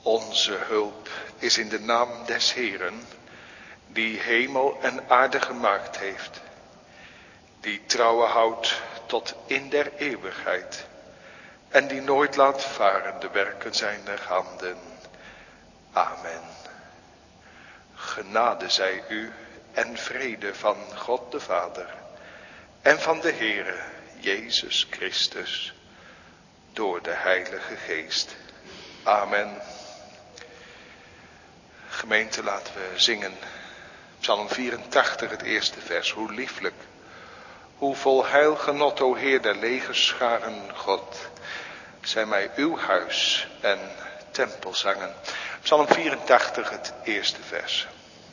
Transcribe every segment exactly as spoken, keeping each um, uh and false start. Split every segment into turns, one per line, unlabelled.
Onze hulp is in de naam des Heeren, die hemel en aarde gemaakt heeft, die trouwe houdt tot in der eeuwigheid en die nooit laat varen de werken zijner handen. Amen. Genade zij u en vrede van God de Vader en van de Heere Jezus Christus door de Heilige Geest. Amen. Gemeente, laten we zingen. Psalm vierentachtig, het eerste vers. Hoe lieflijk, hoe vol heil genot, o Heer der legerscharen God. Zij mij uw huis en tempel zangen. Psalm vierentachtig, het eerste vers.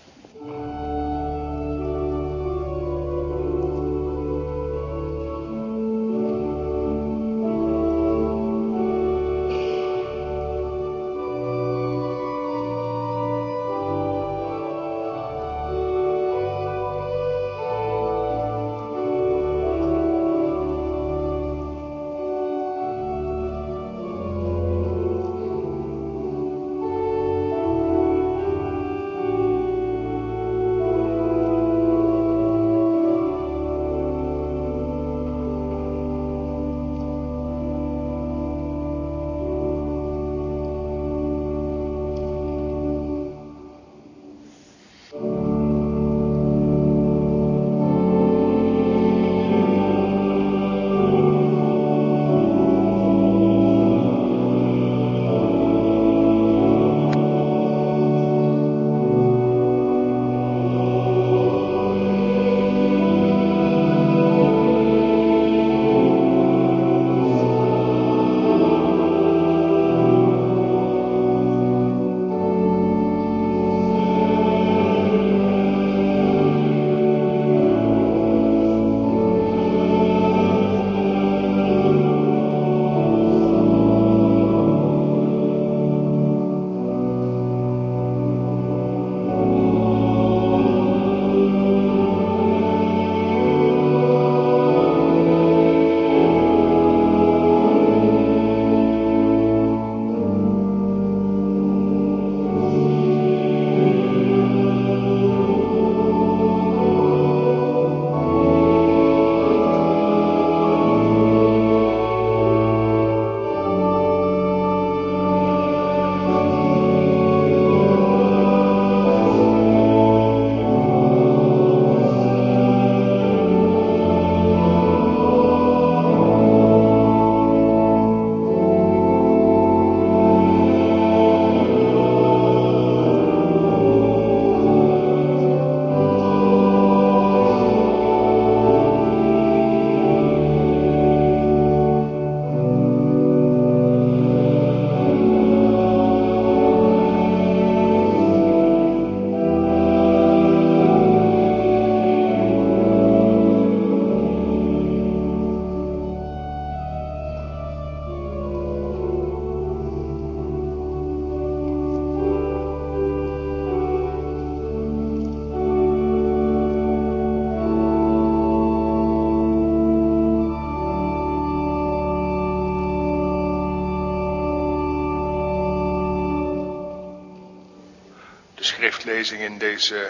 Schriftlezing in deze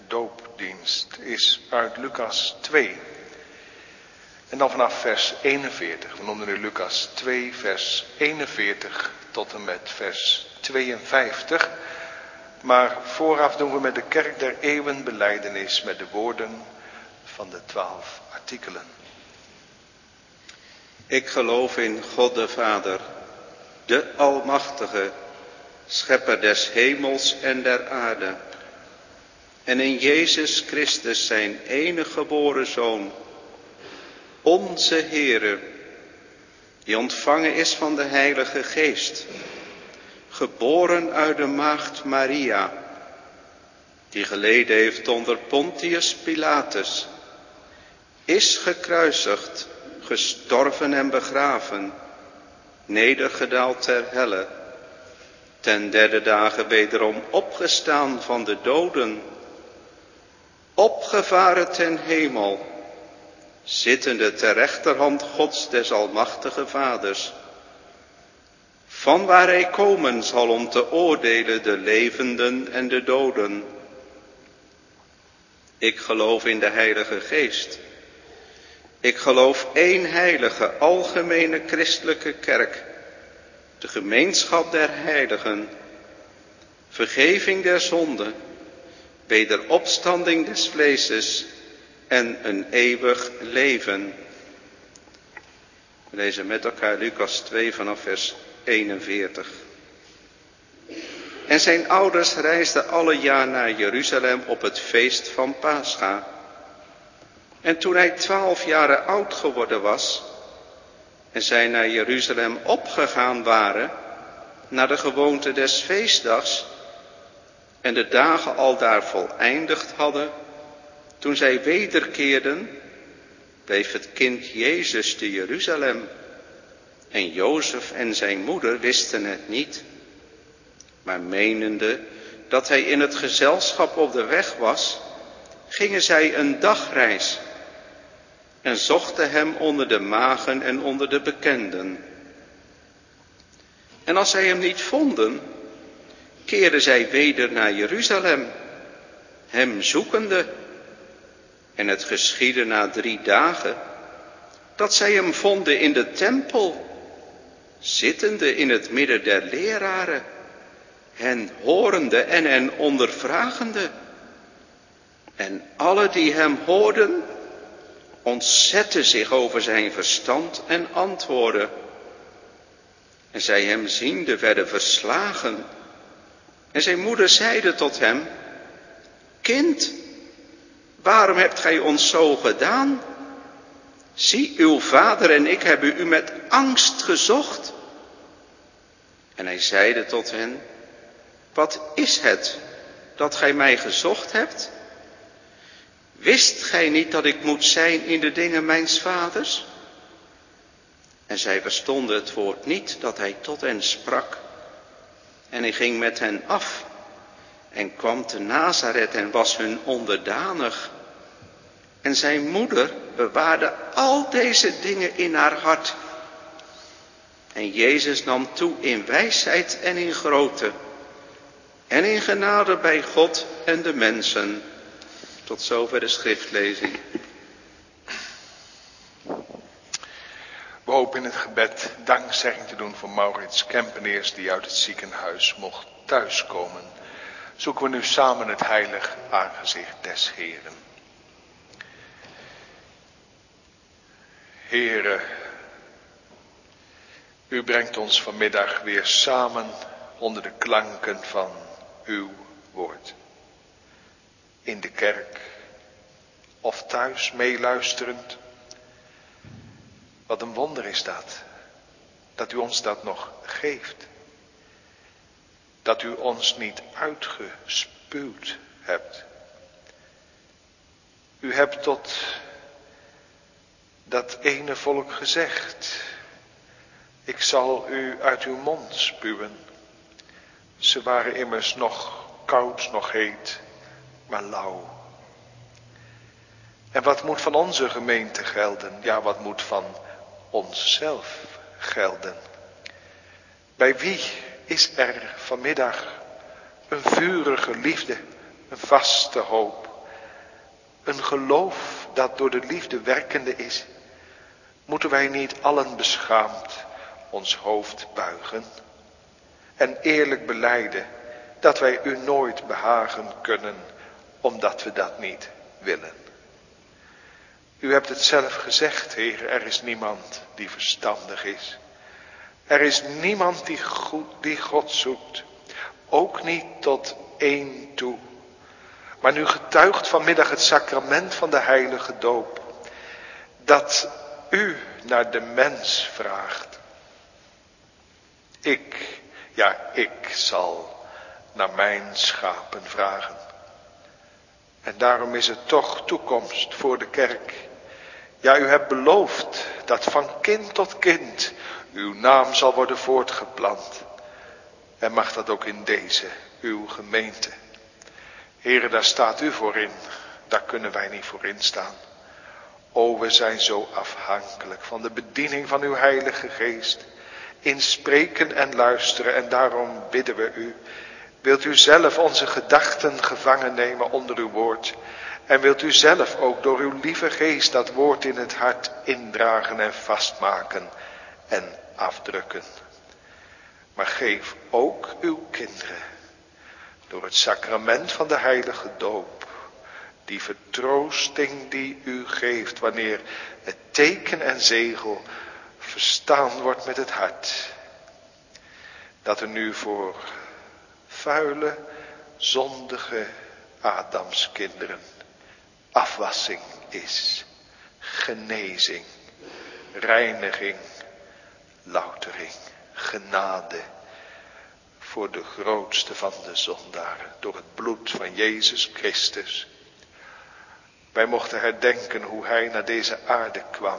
doopdienst is uit Lucas twee. En dan vanaf vers eenenveertig. We noemen nu Lucas twee, vers eenenveertig tot en met vers tweeënvijftig. Maar vooraf doen we met de Kerk der Eeuwen belijdenis met de woorden van de twaalf artikelen.
Ik geloof in God de Vader, de Almachtige, Schepper des hemels en der aarde, en in Jezus Christus zijn enige geboren Zoon, onze Heere, die ontvangen is van de Heilige Geest, geboren uit de maagd Maria, die geleden heeft onder Pontius Pilatus, is gekruisigd, gestorven en begraven, nedergedaald ter helle, ten derde dagen wederom opgestaan van de doden, opgevaren ten hemel, zittende ter rechterhand Gods des Almachtige Vaders, van waar hij komen zal om te oordelen de levenden en de doden. Ik geloof in de Heilige Geest. Ik geloof één heilige, algemene christelijke kerk, de gemeenschap der heiligen, vergeving der zonden, wederopstanding des vleeses en een eeuwig leven. We lezen met elkaar Lucas twee vanaf vers eenenveertig. En zijn ouders reisden alle jaar naar Jeruzalem op het feest van Pascha. En toen hij twaalf jaren oud geworden was en zij naar Jeruzalem opgegaan waren, naar de gewoonte des feestdags, en de dagen al daar voleindigd hadden, toen zij wederkeerden, bleef het kind Jezus te Jeruzalem. En Jozef en zijn moeder wisten het niet, maar menende dat hij in het gezelschap op de weg was, gingen zij een dagreis en zochten hem onder de magen en onder de bekenden. En als zij hem niet vonden, keerden zij weder naar Jeruzalem, hem zoekende. En het geschiedde na drie dagen, dat zij hem vonden in de tempel, zittende in het midden der leraren, hen horende en hen ondervragende. En alle die hem hoorden, ontzetten zich over zijn verstand en antwoorden. En zij hem ziende werden verslagen. En zijn moeder zeide tot hem: Kind, waarom hebt gij ons zo gedaan? Zie, uw vader en ik hebben u met angst gezocht. En hij zeide tot hen: Wat is het dat gij mij gezocht hebt? Wist gij niet dat ik moet zijn in de dingen mijns vaders? En zij verstonden het woord niet dat hij tot hen sprak. En hij ging met hen af en kwam te Nazareth en was hun onderdanig. En zijn moeder bewaarde al deze dingen in haar hart. En Jezus nam toe in wijsheid en in grootte en in genade bij God en de mensen. Tot zover de schriftlezing.
We hopen in het gebed dankzegging te doen voor Maurits Kempeneers, die uit het ziekenhuis mocht thuiskomen. Zoeken we nu samen het heilig aangezicht des Heeren. Heere, u brengt ons vanmiddag weer samen onder de klanken van uw woord. In de kerk of thuis meeluisterend. Wat een wonder is dat, dat u ons dat nog geeft. Dat u ons niet uitgespuwd hebt. U hebt tot dat ene volk gezegd: ik zal u uit uw mond spuwen. Ze waren immers nog koud, nog heet, maar lauw. En wat moet van onze gemeente gelden? Ja, wat moet van onszelf gelden? Bij wie is er vanmiddag een vurige liefde, een vaste hoop, een geloof dat door de liefde werkende is? Moeten wij niet allen beschaamd ons hoofd buigen en eerlijk belijden dat wij u nooit behagen kunnen, omdat we dat niet willen? U hebt het zelf gezegd, Heer, er is niemand die verstandig is. Er is niemand die, goed, die God zoekt, ook niet tot één toe. Maar nu getuigt vanmiddag het sacrament van de heilige doop, dat u naar de mens vraagt. Ik, ja ik zal naar mijn schapen vragen. En daarom is het toch toekomst voor de kerk. Ja, u hebt beloofd dat van kind tot kind uw naam zal worden voortgeplant. En mag dat ook in deze, uw gemeente. Here, daar staat u voor in. Daar kunnen wij niet voor instaan. O, we zijn zo afhankelijk van de bediening van uw Heilige Geest. in spreken en luisteren. En daarom bidden we u. Wilt u zelf onze gedachten gevangen nemen onder uw woord. En wilt u zelf ook door uw lieve geest dat woord in het hart indragen en vastmaken en afdrukken. Maar geef ook uw kinderen door het sacrament van de heilige doop die vertroosting die u geeft wanneer het teken en zegel verstaan wordt met het hart. Dat er nu voor vuile, zondige Adamskinderen afwassing is, genezing, reiniging, loutering, genade voor de grootste van de zondaren door het bloed van Jezus Christus. Wij mochten herdenken hoe hij naar deze aarde kwam.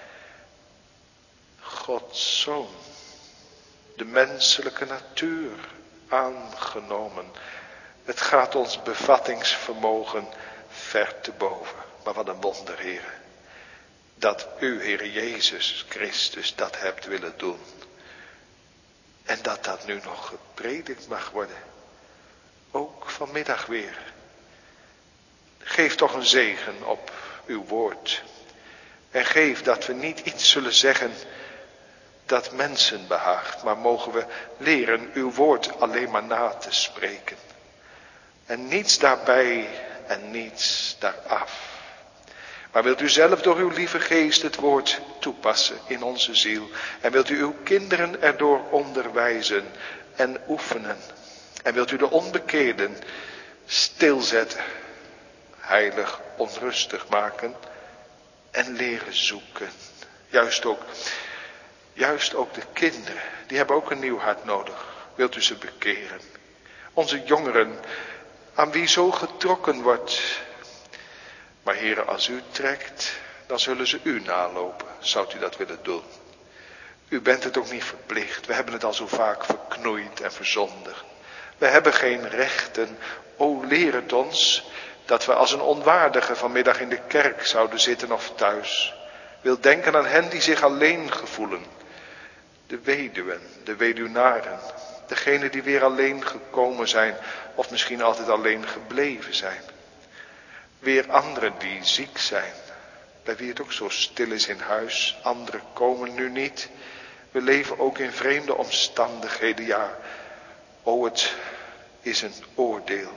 Gods Zoon, de menselijke natuur aangenomen. Het gaat ons bevattingsvermogen ver te boven. Maar wat een wonder, Heere. Dat u, Heere Jezus Christus, dat hebt willen doen. En dat dat nu nog gepredikt mag worden. Ook vanmiddag weer. Geef toch een zegen op uw woord. En geef dat we niet iets zullen zeggen dat mensen behaagt. Maar mogen we leren uw woord alleen maar na te spreken. En niets daarbij en niets daaraf. Maar wilt u zelf door uw lieve geest het woord toepassen in onze ziel. En wilt u uw kinderen erdoor onderwijzen en oefenen. En wilt u de onbekeerden stilzetten, heilig onrustig maken en leren zoeken. Juist ook, juist ook de kinderen, die hebben ook een nieuw hart nodig. Wilt u ze bekeren. Onze jongeren, aan wie zo getrokken wordt. Maar Heere, als u trekt, dan zullen ze u nalopen. Zou u dat willen doen? U bent het ook niet verplicht. We hebben het al zo vaak verknoeid en verzondigd. We hebben geen rechten. O, leer het ons dat we als een onwaardige vanmiddag in de kerk zouden zitten of thuis. Wil denken aan hen die zich alleen gevoelen. De weduwen, de weduwnaren. Degenen die weer alleen gekomen zijn of misschien altijd alleen gebleven zijn. Weer anderen die ziek zijn, bij wie het ook zo stil is in huis. Anderen komen nu niet. We leven ook in vreemde omstandigheden. Ja, o, het is een oordeel.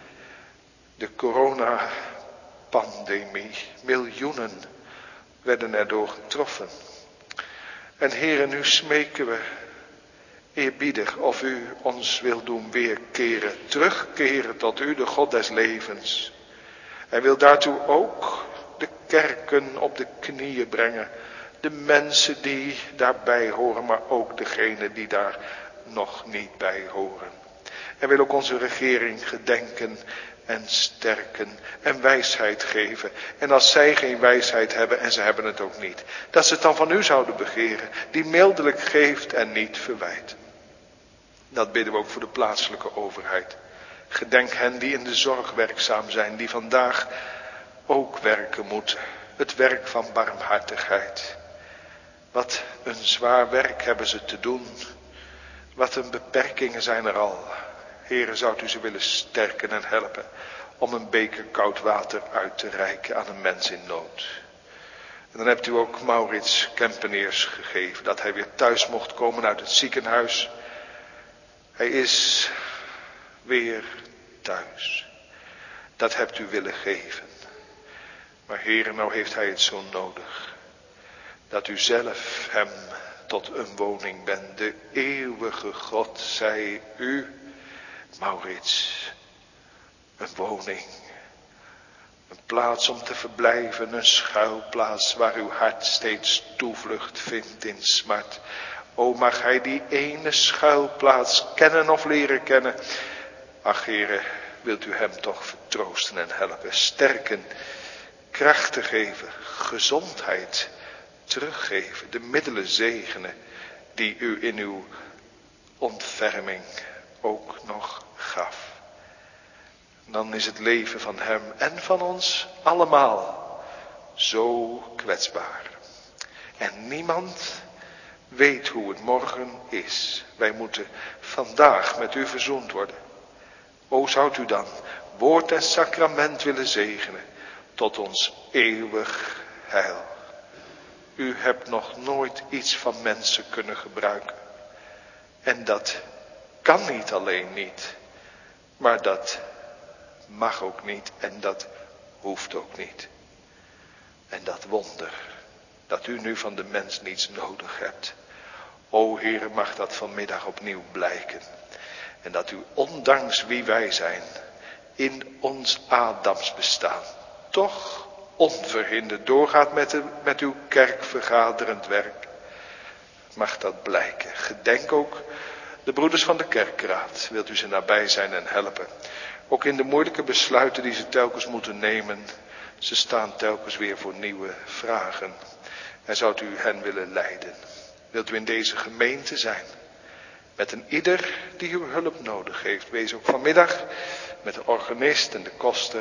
De coronapandemie, miljoenen werden erdoor getroffen. En Heere, nu smeken we eerbiedig of u ons wil doen weerkeren, terugkeren tot u, de God des levens. En wil daartoe ook de kerken op de knieën brengen. De mensen die daarbij horen, maar ook degenen die daar nog niet bij horen. En wil ook onze regering gedenken en sterken en wijsheid geven. En als zij geen wijsheid hebben, en ze hebben het ook niet, dat ze het dan van u zouden begeren, die mildelijk geeft en niet verwijt. Dat bidden we ook voor de plaatselijke overheid. Gedenk hen die in de zorg werkzaam zijn, die vandaag ook werken moeten. Het werk van barmhartigheid. Wat een zwaar werk hebben ze te doen. Wat een beperkingen zijn er al. Heere, zou u ze willen sterken en helpen om een beker koud water uit te reiken aan een mens in nood. En dan hebt u ook Maurits Kempeneers gegeven, dat hij weer thuis mocht komen uit het ziekenhuis. Hij is weer thuis. Dat hebt u willen geven. Maar Heere, nou heeft hij het zo nodig. Dat u zelf hem tot een woning bent. De eeuwige God zij u, Maurits, een woning. Een plaats om te verblijven, een schuilplaats waar uw hart steeds toevlucht vindt in smart. O, mag hij die ene schuilplaats kennen of leren kennen. Ach, Heere, wilt u hem toch vertroosten en helpen, sterken, krachten geven, gezondheid teruggeven, de middelen zegenen die u in uw ontferming ook nog gaf. Dan is het leven van hem en van ons allemaal zo kwetsbaar. En niemand weet hoe het morgen is. Wij moeten vandaag met u verzoend worden. O, zoudt u dan woord en sacrament willen zegenen tot ons eeuwig heil. U hebt nog nooit iets van mensen kunnen gebruiken. En dat kan niet alleen niet, maar dat mag ook niet en dat hoeft ook niet. En dat wonder, dat u nu van de mens niets nodig hebt. O Heere, mag dat vanmiddag opnieuw blijken. En dat u ondanks wie wij zijn, in ons Adams bestaan, toch onverhinderd doorgaat met, de, met uw kerkvergaderend werk. Mag dat blijken. Gedenk ook de broeders van de kerkraad. Wilt u ze nabij zijn en helpen. Ook in de moeilijke besluiten die ze telkens moeten nemen. Ze staan telkens weer voor nieuwe vragen. En zoudt u hen willen leiden. Wilt u in deze gemeente zijn. Met een ieder die uw hulp nodig heeft. Wees ook vanmiddag met de organist en de koster.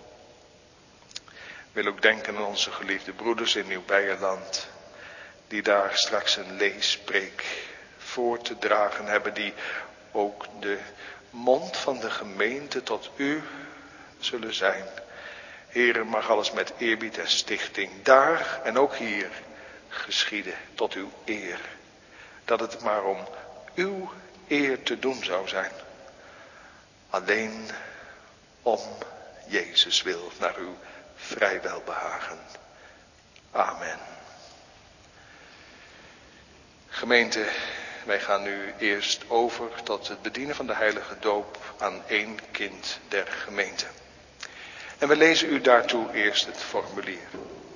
Wil ook denken aan onze geliefde broeders in Nieuw-Beierland. Die daar straks een leespreek voor te dragen hebben. Die ook de mond van de gemeente tot u zullen zijn. Heere, mag alles met eerbied en stichting daar en ook hier geschieden tot uw eer. Dat het maar om uw eer te doen zou zijn. Alleen om Jezus wil naar uw vrij welbehagen. Amen. Gemeente, wij gaan nu eerst over tot het bedienen van de heilige doop aan één kind der gemeente. En we lezen u daartoe eerst het formulier.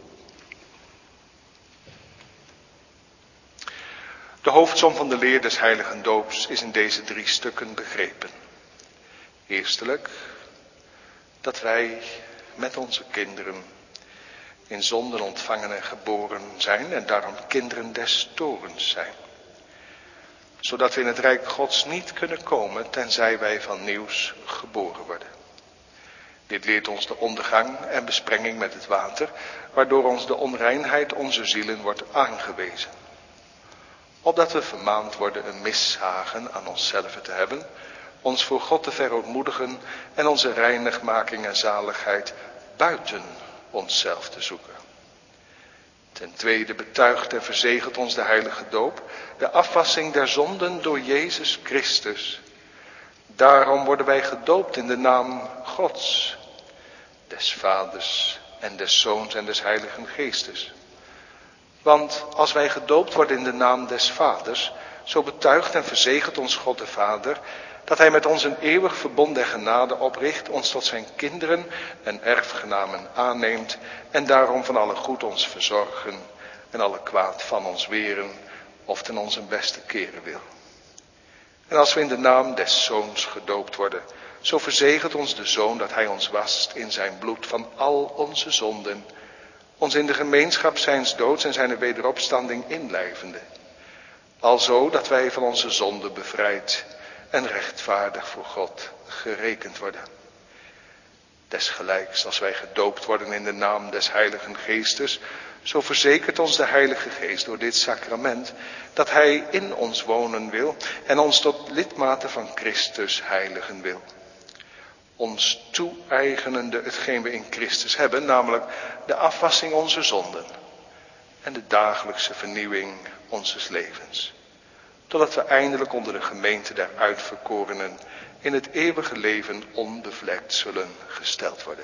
De hoofdsom van de leer des heiligen doops is in deze drie stukken begrepen. Eerstelijk, dat wij met onze kinderen in zonden ontvangen en geboren zijn en daarom kinderen des torens zijn. Zodat we in het rijk Gods niet kunnen komen tenzij wij van nieuws geboren worden. Dit leert ons de ondergang en besprenging met het water, waardoor ons de onreinheid onze zielen wordt aangewezen. Opdat we vermaand worden een mishagen aan onszelf te hebben, ons voor God te verootmoedigen en onze reinigmaking en zaligheid buiten onszelf te zoeken. Ten tweede betuigt en verzegelt ons de heilige doop de afwassing der zonden door Jezus Christus. Daarom worden wij gedoopt in de naam Gods, des Vaders en des Zoons en des Heiligen Geestes. Want als wij gedoopt worden in de naam des Vaders, zo betuigt en verzegelt ons God de Vader, dat hij met ons een eeuwig verbond der genade opricht, ons tot zijn kinderen en erfgenamen aanneemt en daarom van alle goed ons verzorgen en alle kwaad van ons weren of ten onze beste keren wil. En als we in de naam des Zoons gedoopt worden, zo verzegelt ons de Zoon dat hij ons wast in zijn bloed van al onze zonden, ons in de gemeenschap zijns doods en zijn wederopstanding inlijvende. Alzo dat wij van onze zonden bevrijd en rechtvaardig voor God gerekend worden. Desgelijks als wij gedoopt worden in de naam des Heiligen Geestes, zo verzekert ons de Heilige Geest door dit sacrament dat hij in ons wonen wil en ons tot lidmaten van Christus heiligen wil. Ons toe-eigenende hetgeen we in Christus hebben, namelijk de afwassing onze zonden en de dagelijkse vernieuwing onzes levens. Totdat we eindelijk onder de gemeente der uitverkorenen in het eeuwige leven onbevlekt zullen gesteld worden.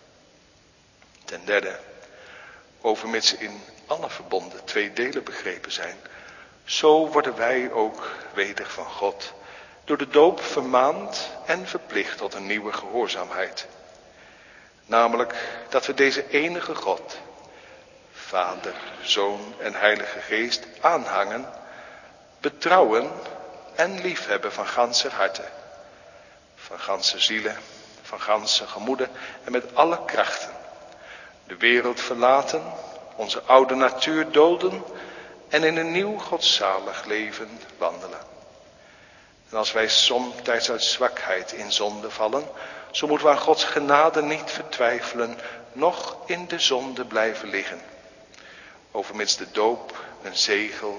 Ten derde, overmits ze in alle verbonden twee delen begrepen zijn, zo worden wij ook weder van God door de doop vermaand en verplicht tot een nieuwe gehoorzaamheid. Namelijk dat we deze enige God, Vader, Zoon en Heilige Geest aanhangen, betrouwen en liefhebben van ganser harte, van ganse zielen, van ganse gemoeden en met alle krachten. De wereld verlaten, onze oude natuur doden en in een nieuw godzalig leven wandelen. En als wij somtijds uit zwakheid in zonde vallen, zo moeten we aan Gods genade niet vertwijfelen, noch in de zonde blijven liggen. Overmits de doop een zegel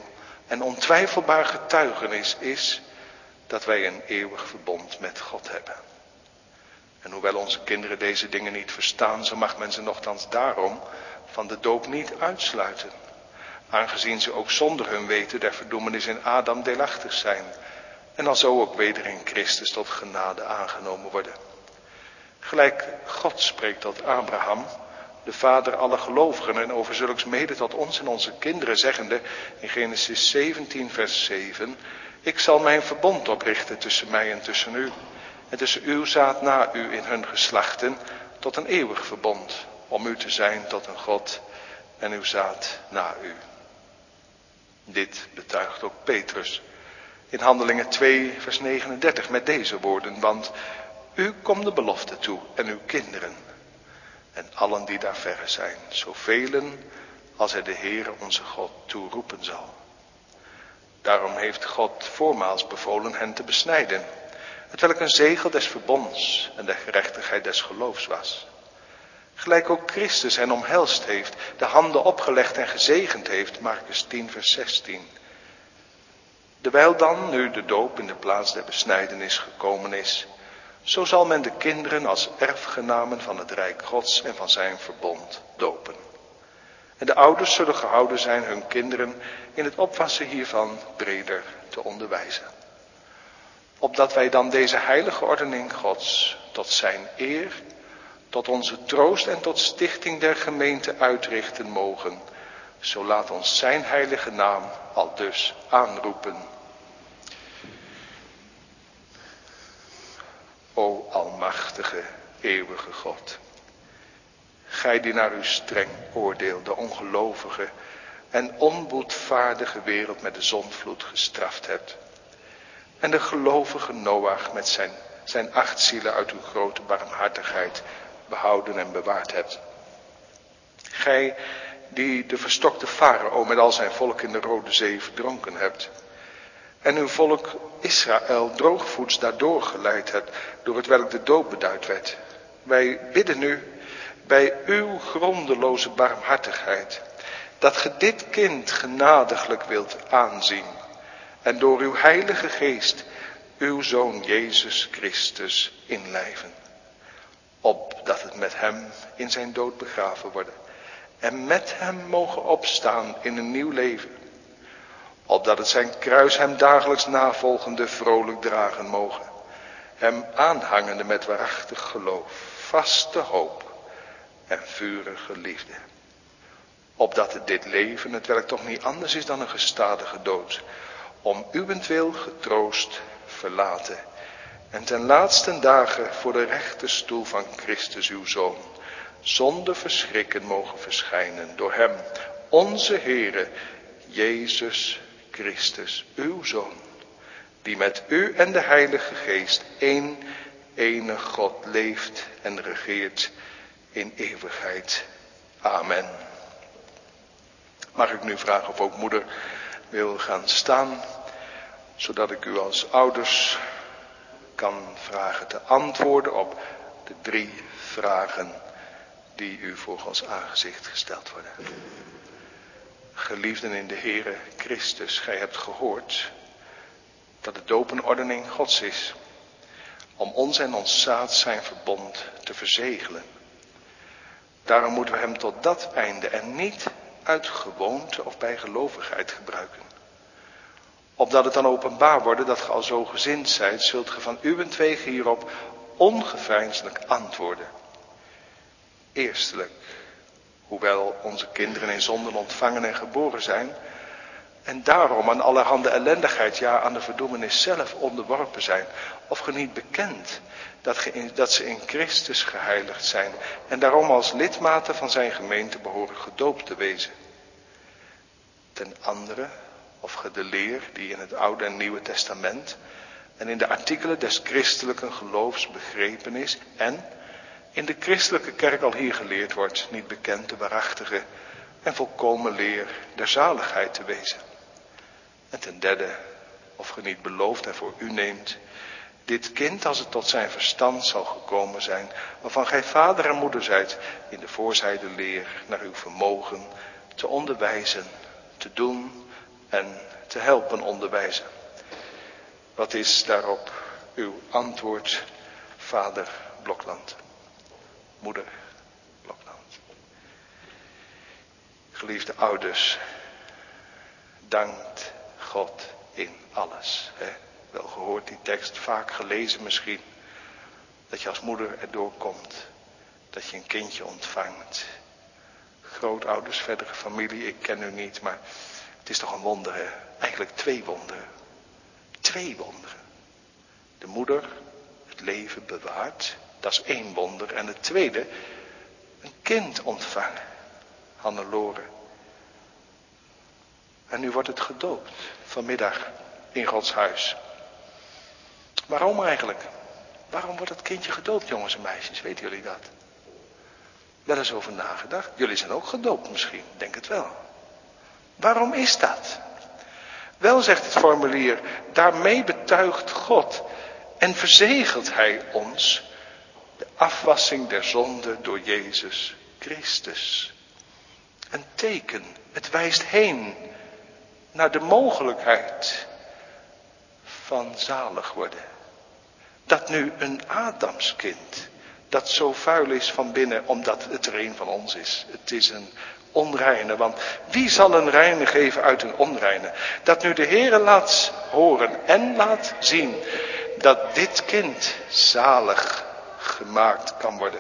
En ontwijfelbaar getuigenis is dat wij een eeuwig verbond met God hebben. En hoewel onze kinderen deze dingen niet verstaan, zo mag men ze nochtans daarom van de doop niet uitsluiten. Aangezien ze ook zonder hun weten der verdoemenis in Adam deelachtig zijn. En alzo ook weder in Christus tot genade aangenomen worden. Gelijk God spreekt tot Abraham, de vader aller gelovigen, en over zulks mede tot ons en onze kinderen, zeggende in Genesis zeventien vers zeven. Ik zal mijn verbond oprichten tussen mij en tussen u. En tussen uw zaad na u in hun geslachten tot een eeuwig verbond. Om u te zijn tot een God en uw zaad na u. Dit betuigt ook Petrus in Handelingen twee vers negenendertig met deze woorden. Want u komt de belofte toe en uw kinderen. En allen die daar verre zijn. Zovelen als hij de Heere onze God toeroepen zal. Daarom heeft God voormaals bevolen hen te besnijden. Hetwelk een zegel des verbonds en der gerechtigheid des geloofs was. Gelijk ook Christus hen omhelst heeft, de handen opgelegd en gezegend heeft, Markus tien vers zestien. Dewijl dan nu de doop in de plaats der besnijdenis gekomen is, zo zal men de kinderen als erfgenamen van het rijk Gods en van zijn verbond dopen. En de ouders zullen gehouden zijn hun kinderen in het opwassen hiervan breder te onderwijzen. Opdat wij dan deze heilige ordening Gods tot zijn eer, tot onze troost en tot stichting der gemeente uitrichten mogen, zo laat ons zijn heilige naam al dus aanroepen. O almachtige, eeuwige God, gij die naar uw streng oordeel de ongelovige en onboedvaardige wereld met de zondvloed gestraft hebt, en de gelovige Noach met zijn, zijn acht zielen uit uw grote barmhartigheid behouden en bewaard hebt. Gij die de verstokte farao met al zijn volk in de Rode Zee verdronken hebt, en uw volk Israël droogvoets daardoor geleid hebt, door het welk de doop beduid werd. Wij bidden u bij uw grondeloze barmhartigheid, dat ge dit kind genadiglijk wilt aanzien, en door uw heilige geest uw Zoon Jezus Christus inlijven. Opdat het met hem in zijn dood begraven worden, en met hem mogen opstaan in een nieuw leven. Opdat het zijn kruis hem dagelijks navolgende vrolijk dragen mogen. Hem aanhangende met waarachtig geloof, vaste hoop en vurige liefde. Opdat het dit leven, hetwelk toch niet anders is dan een gestadige dood, om uwentwil getroost verlaten. En ten laatsten dagen voor de rechterstoel van Christus uw Zoon, zonder verschrikken mogen verschijnen door hem, onze Heere, Jezus Christus, uw Zoon, die met u en de Heilige Geest één enig God leeft en regeert in eeuwigheid. Amen. Mag ik nu vragen of ook moeder wil gaan staan, zodat ik u als ouders kan vragen te antwoorden op de drie vragen die u voor Gods aangezicht gesteld worden. Geliefden in de Heere Christus, gij hebt gehoord dat de doop een ordening Gods is, om ons en ons zaad zijn verbond te verzegelen. Daarom moeten we hem tot dat einde en niet uit gewoonte of bijgelovigheid gebruiken. Opdat het dan openbaar wordt dat ge al zo gezind zijt, zult ge van uwentwege hierop ongeveinselijk antwoorden. Eerstelijk, hoewel onze kinderen in zonden ontvangen en geboren zijn, en daarom aan allerhande ellendigheid, ja aan de verdoemenis zelf onderworpen zijn, of ge niet bekent dat, ge in, dat ze in Christus geheiligd zijn, en daarom als lidmaten van zijn gemeente behoren gedoopt te wezen. Ten andere, of ge de leer die in het Oude en Nieuwe Testament en in de artikelen des christelijke geloofs begrepen is en in de christelijke kerk al hier geleerd wordt, niet bekend de waarachtige en volkomen leer der zaligheid te wezen. En ten derde, of ge niet belooft en voor u neemt, dit kind als het tot zijn verstand zal gekomen zijn, waarvan gij vader en moeder zijt, in de voorzijde leer naar uw vermogen te onderwijzen, te doen en te te helpen onderwijzen. Wat is daarop uw antwoord, vader Blokland, moeder Blokland? Geliefde ouders, dankt God in alles. Hè? Wel gehoord die tekst, vaak gelezen misschien. Dat je als moeder erdoor komt. Dat je een kindje ontvangt. Grootouders, verdere familie, ik ken u niet, maar het is toch een wonder, hè? Eigenlijk twee wonderen. Twee wonderen. De moeder het leven bewaart, dat is één wonder. En het tweede, een kind ontvangen. Hannelore. En nu wordt het gedoopt, vanmiddag in Gods huis. Waarom eigenlijk? Waarom wordt het kindje gedoopt, jongens en meisjes? Weten jullie dat? Wel eens over nagedacht? Jullie zijn ook gedoopt misschien, denk het wel. Waarom is dat? Wel, zegt het formulier, daarmee betuigt God en verzegelt hij ons de afwassing der zonde door Jezus Christus. Een teken, het wijst heen naar de mogelijkheid van zalig worden. Dat nu een Adamskind, dat zo vuil is van binnen, omdat het er een van ons is. Het is een onreine, want wie zal een reine geven uit een onreine? Dat nu de Heere laat horen en laat zien dat dit kind zalig gemaakt kan worden.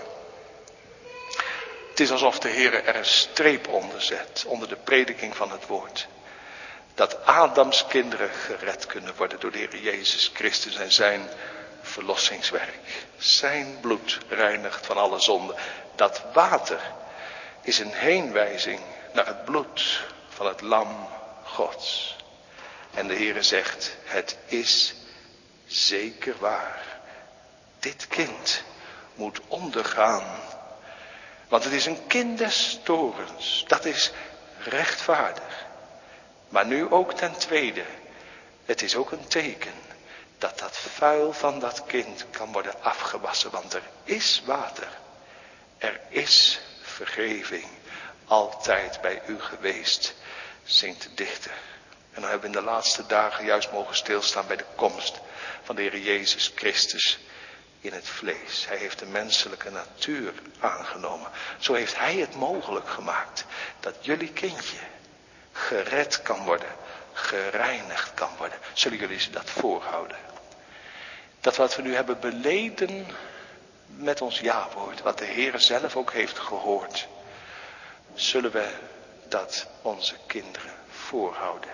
Het is alsof de Heere er een streep onder zet, onder de prediking van het woord. Dat Adams kinderen gered kunnen worden door de Heer Jezus Christus en zijn verlossingswerk. Zijn bloed reinigt van alle zonde. Dat water is een heenwijzing naar het bloed van het lam Gods. En de Heere zegt, het is zeker waar. Dit kind moet ondergaan. Want het is een kind des torens. Dat is rechtvaardig. Maar nu ook ten tweede. Het is ook een teken dat dat vuil van dat kind kan worden afgewassen. Want er is water. Er is vergeving. Altijd bij u geweest, zingt de dichter. En dan hebben we in de laatste dagen juist mogen stilstaan bij de komst van de Heer Jezus Christus in het vlees. Hij heeft de menselijke natuur aangenomen. Zo heeft hij het mogelijk gemaakt dat jullie kindje gered kan worden, gereinigd kan worden. Zullen jullie ze dat voorhouden? Dat wat we nu hebben beleden met ons ja-woord, wat de Heer zelf ook heeft gehoord, zullen we dat onze kinderen voorhouden.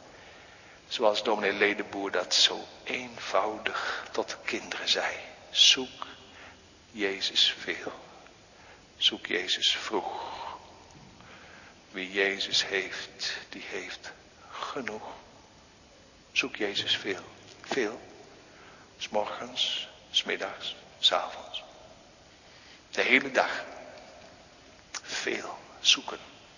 Zoals dominee Ledeboer dat zo eenvoudig tot de kinderen zei. Zoek Jezus veel. Zoek Jezus vroeg. Wie Jezus heeft, die heeft genoeg. Zoek Jezus veel. Veel. 's Morgens, 's middags, 's avonds. De hele dag. Veel zoeken.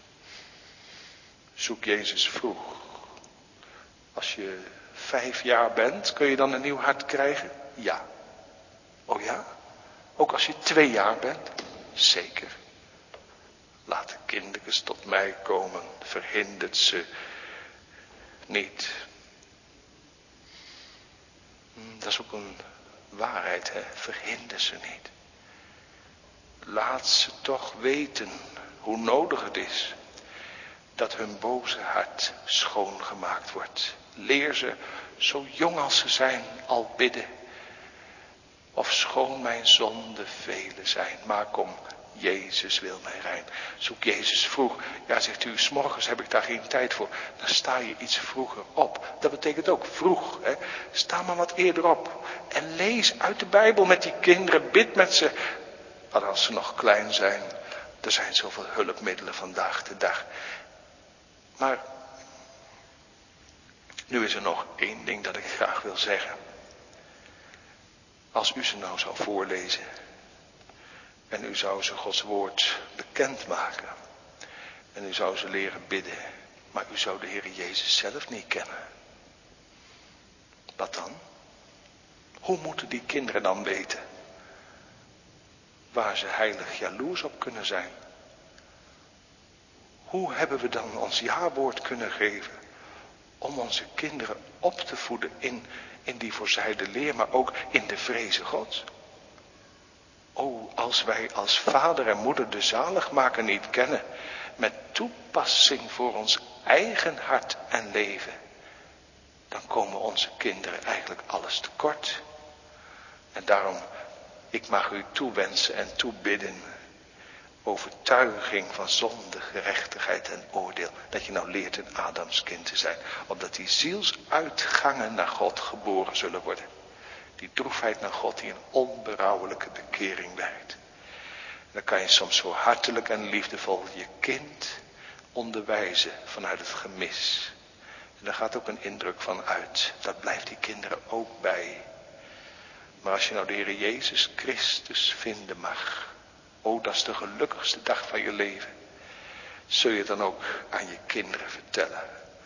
Zoek Jezus vroeg. Als je vijf jaar bent, kun je dan een nieuw hart krijgen? Ja. Oh ja? Ook als je twee jaar bent? Zeker. Laat de kindertjes tot mij komen, verhindert ze niet. Dat is ook een waarheid, hè? Verhinder ze niet. Laat ze toch weten hoe nodig het is dat hun boze hart schoongemaakt wordt. Leer ze, zo jong als ze zijn, al bidden. Of schoon mijn zonden vele zijn, maar kom, Jezus wil mij rein. Zoek Jezus vroeg. Ja, zegt u, 's morgens heb ik daar geen tijd voor. Dan sta je iets vroeger op. Dat betekent ook vroeg. Hè? Sta maar wat eerder op. En lees uit de Bijbel met die kinderen. Bid met ze. Maar als ze nog klein zijn. Er zijn zoveel hulpmiddelen vandaag de dag. Maar nu is er nog één ding dat ik graag wil zeggen. Als u ze nou zou voorlezen. En u zou ze Gods woord bekendmaken. En u zou ze leren bidden. Maar u zou de Heer Jezus zelf niet kennen. Wat dan? Hoe moeten die kinderen dan weten? Waar ze heilig jaloers op kunnen zijn? Hoe hebben we dan ons ja-woord kunnen geven? om onze kinderen op te voeden in, in die voorzijde leer, maar ook in de vreze Gods. O, als wij als vader en moeder de zaligmaker niet kennen, met toepassing voor ons eigen hart en leven, dan komen onze kinderen eigenlijk alles tekort. En daarom, ik mag u toewensen en toebidden, overtuiging van zonde, gerechtigheid en oordeel, dat je nou leert een Adams kind te zijn, opdat die zielsuitgangen naar God geboren zullen worden. Die droefheid naar God die een onberouwelijke bekering werkt. Dan kan je soms zo hartelijk en liefdevol je kind onderwijzen vanuit het gemis. En daar gaat ook een indruk van uit. Dat blijft die kinderen ook bij. Maar als je nou de Heer Jezus Christus vinden mag, o, dat is de gelukkigste dag van je leven. Zul je dan ook aan je kinderen vertellen.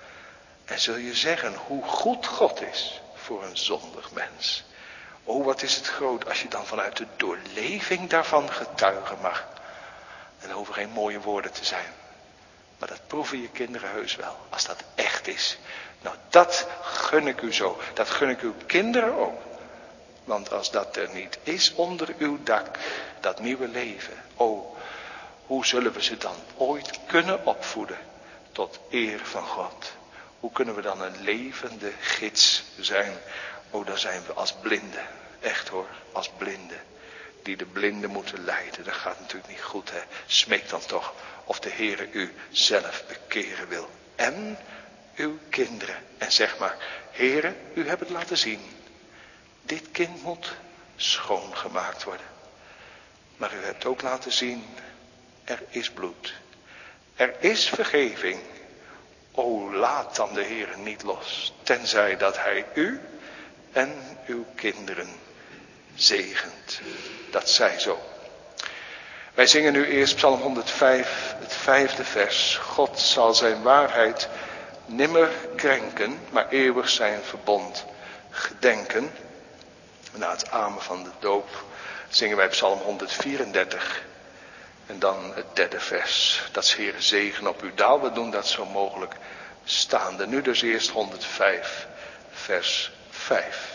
En zul je zeggen hoe goed God is voor een zondig mens. O, wat is het groot als je dan vanuit de doorleving daarvan getuigen mag. En er hoeven geen mooie woorden te zijn. Maar dat proeven je kinderen heus wel, als dat echt is. Nou, dat gun ik u zo. Dat gun ik uw kinderen ook. Want als dat er niet is onder uw dak, dat nieuwe leven. O, hoe zullen we ze dan ooit kunnen opvoeden tot eer van God? Hoe kunnen we dan een levende gids zijn? O, dan zijn we als blinden. Echt hoor, als blinden. Die de blinden moeten leiden. Dat gaat natuurlijk niet goed, hè. Smeek dan toch of de Heere u zelf bekeren wil. En uw kinderen. En zeg maar, Heere, u hebt het laten zien. Dit kind moet schoongemaakt worden. Maar u hebt ook laten zien, er is bloed. Er is vergeving. O, laat dan de Heere niet los. Tenzij dat hij u en uw kinderen zegent. Dat zij zo. Wij zingen nu eerst Psalm honderdvijf, het vijfde vers. God zal zijn waarheid nimmer krenken, maar eeuwig zijn verbond gedenken. Na het amen van de doop zingen wij Psalm honderdvierendertig. En dan het derde vers. Dat is Heere zegen op uw daal. We doen dat zo mogelijk staande. Nu dus eerst honderdvijf, vers vijf.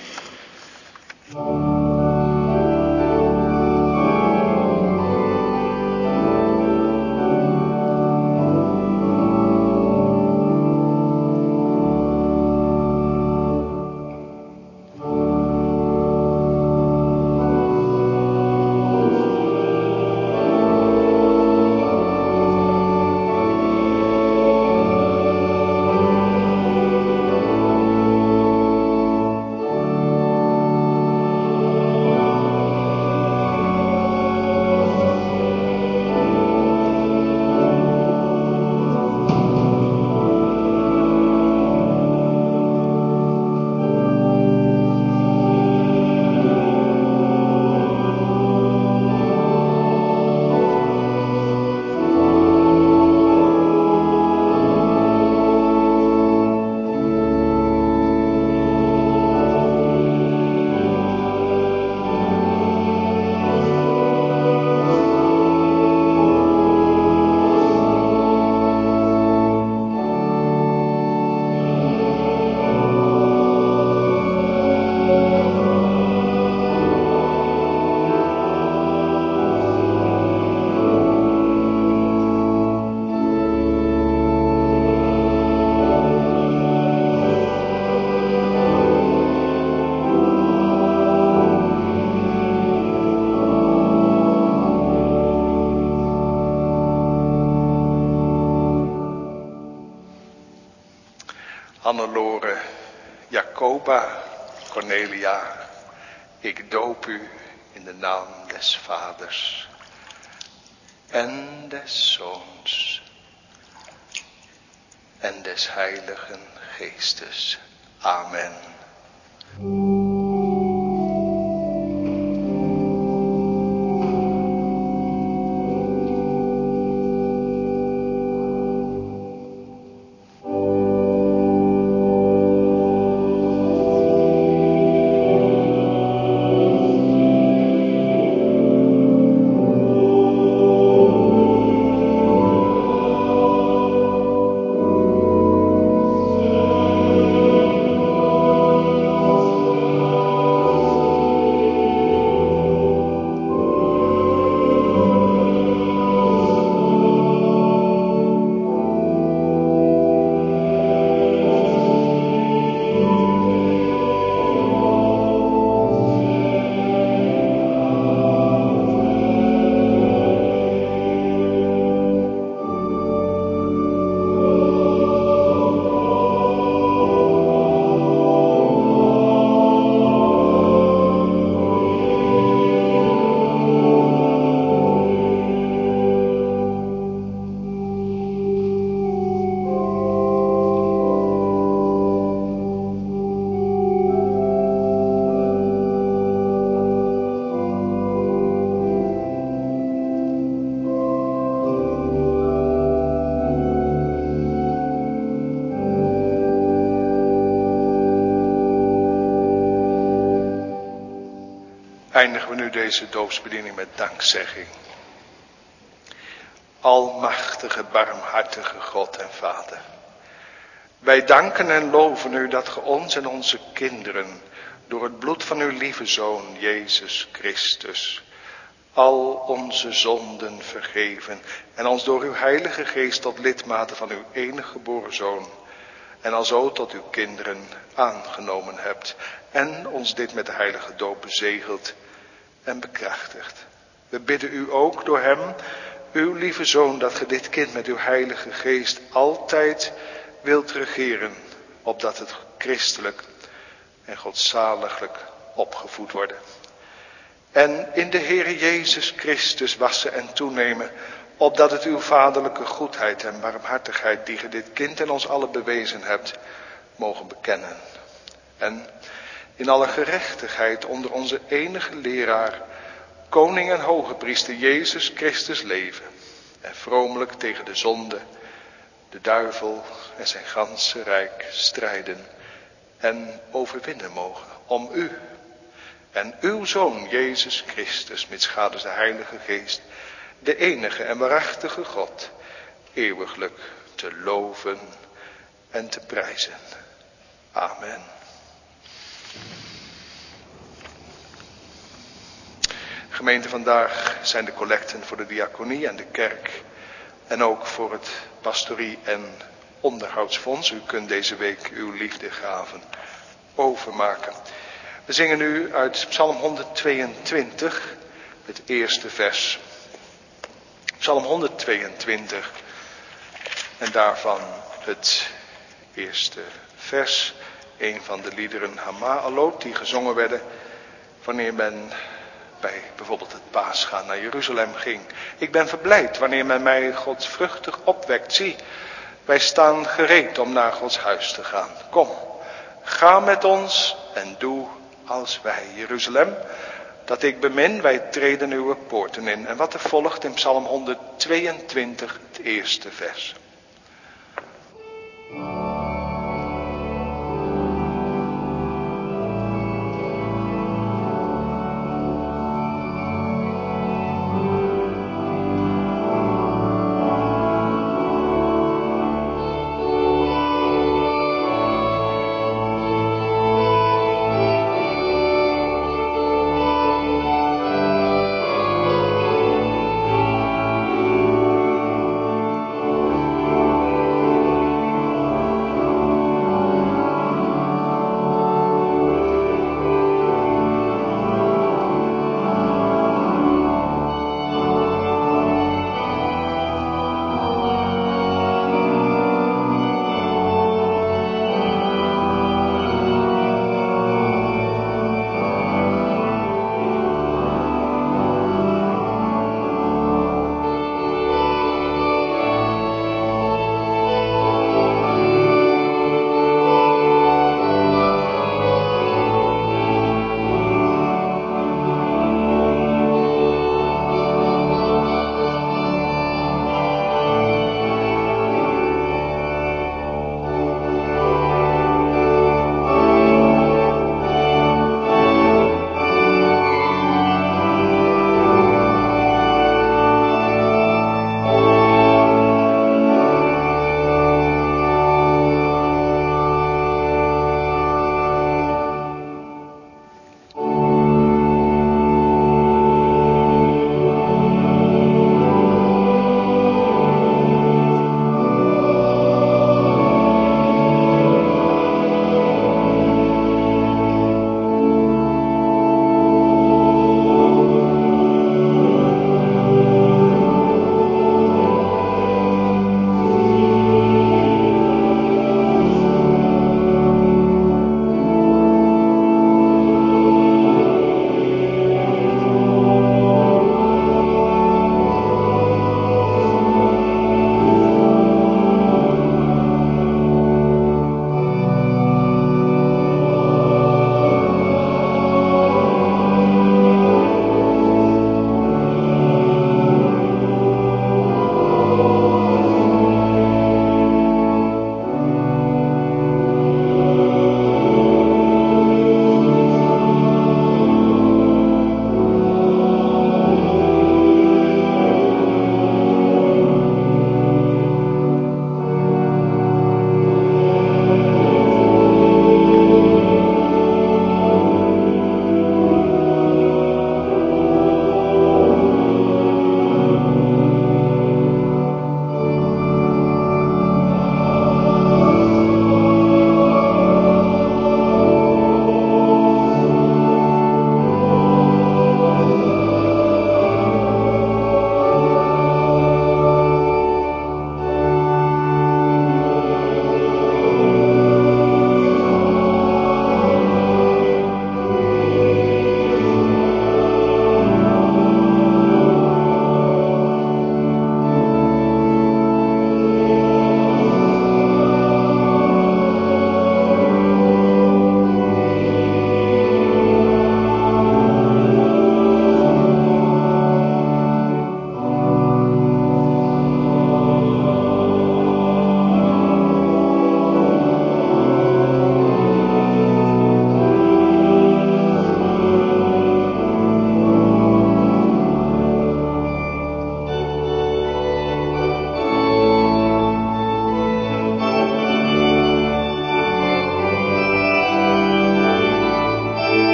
Hannelore, Jacoba, Cornelia, ik doop u in de naam des Vaders en des Zoons en des Heiligen Geestes. Amen.
Amen.
eindigen we nu deze doopsbediening met dankzegging. Almachtige, barmhartige God en Vader. Wij danken en loven u dat ge ons en onze kinderen door het bloed van uw lieve Zoon, Jezus Christus, al onze zonden vergeven en ons door uw Heilige Geest tot lidmaten van uw enige geboren Zoon en alzo tot uw kinderen aangenomen hebt en ons dit met de heilige doop bezegeld en bekrachtigt. We bidden u ook door hem, uw lieve Zoon, dat ge dit kind met uw Heilige Geest altijd wilt regeren, opdat het christelijk en godzaliglijk opgevoed worden. En in de Heere Jezus Christus wassen en toenemen, opdat het uw vaderlijke goedheid en barmhartigheid, die ge dit kind en ons allen bewezen hebt, mogen bekennen. En in alle gerechtigheid onder onze enige leraar, koning en hoge priester Jezus Christus leven. En vromelijk tegen de zonde, de duivel en zijn ganse rijk strijden en overwinnen mogen. Om u en uw Zoon Jezus Christus, mitsgaders de Heilige Geest, de enige en waarachtige God, eeuwiglijk te loven en te prijzen. Amen. Gemeente, vandaag zijn de collecten voor de diaconie en de kerk en ook voor het pastorie- en onderhoudsfonds. U kunt deze week uw liefdegaven overmaken. We zingen nu uit Psalm honderdtweeëntwintig, het eerste vers. Psalm honderdtweeëntwintig en daarvan het eerste vers. Een van de liederen Hama'alot die gezongen werden wanneer men bij bijvoorbeeld het paasgaan naar Jeruzalem ging. Ik ben verblijd wanneer men mij godsvruchtig opwekt. Zie, wij staan gereed om naar Gods huis te gaan. Kom, ga met ons en doe als wij. Jeruzalem, dat ik bemin, wij treden uw poorten in. En wat er volgt in Psalm honderdtweeëntwintig, het eerste vers.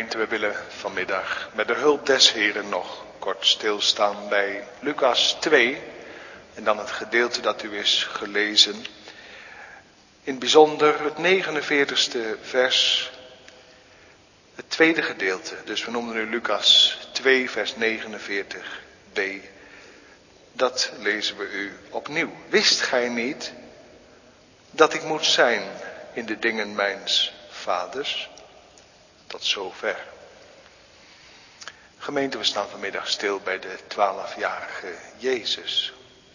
Gemeente, we willen vanmiddag met de hulp des Heren nog kort stilstaan bij Lucas twee. En dan het gedeelte dat u is gelezen. In het bijzonder het negenenveertigste vers. Het tweede gedeelte. Dus we noemen nu Lucas twee vers negenenveertig b. Dat lezen we u opnieuw. Wist gij niet dat ik moet zijn in de dingen mijns vaders? Tot zover. Gemeente, we staan vanmiddag stil bij de twaalfjarige Jezus.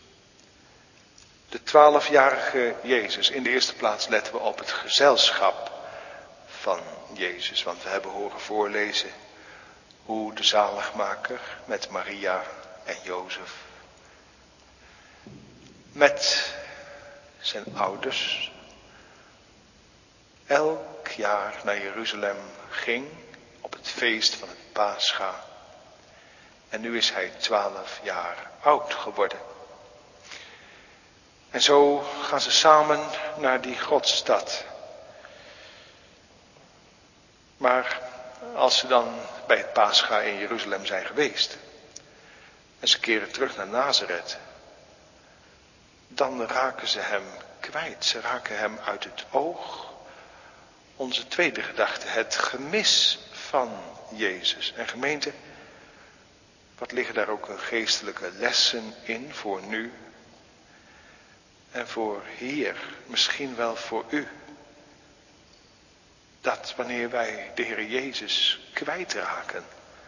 De twaalfjarige Jezus. In de eerste plaats letten we op het gezelschap van Jezus. Want we hebben horen voorlezen hoe de zaligmaker met Maria en Jozef, met zijn ouders, elk jaar naar Jeruzalem ging op het feest van het Pascha. En nu is hij twaalf jaar oud geworden. En zo gaan ze samen naar die Godstad. Maar als ze dan bij het Pascha in Jeruzalem zijn geweest en ze keren terug naar Nazareth, dan raken ze hem kwijt. Ze raken hem uit het oog. Onze tweede gedachte, het gemis van Jezus. En gemeente, wat liggen daar ook een geestelijke lessen in voor nu en voor hier, misschien wel voor u. Dat wanneer wij de Heer Jezus kwijtraken,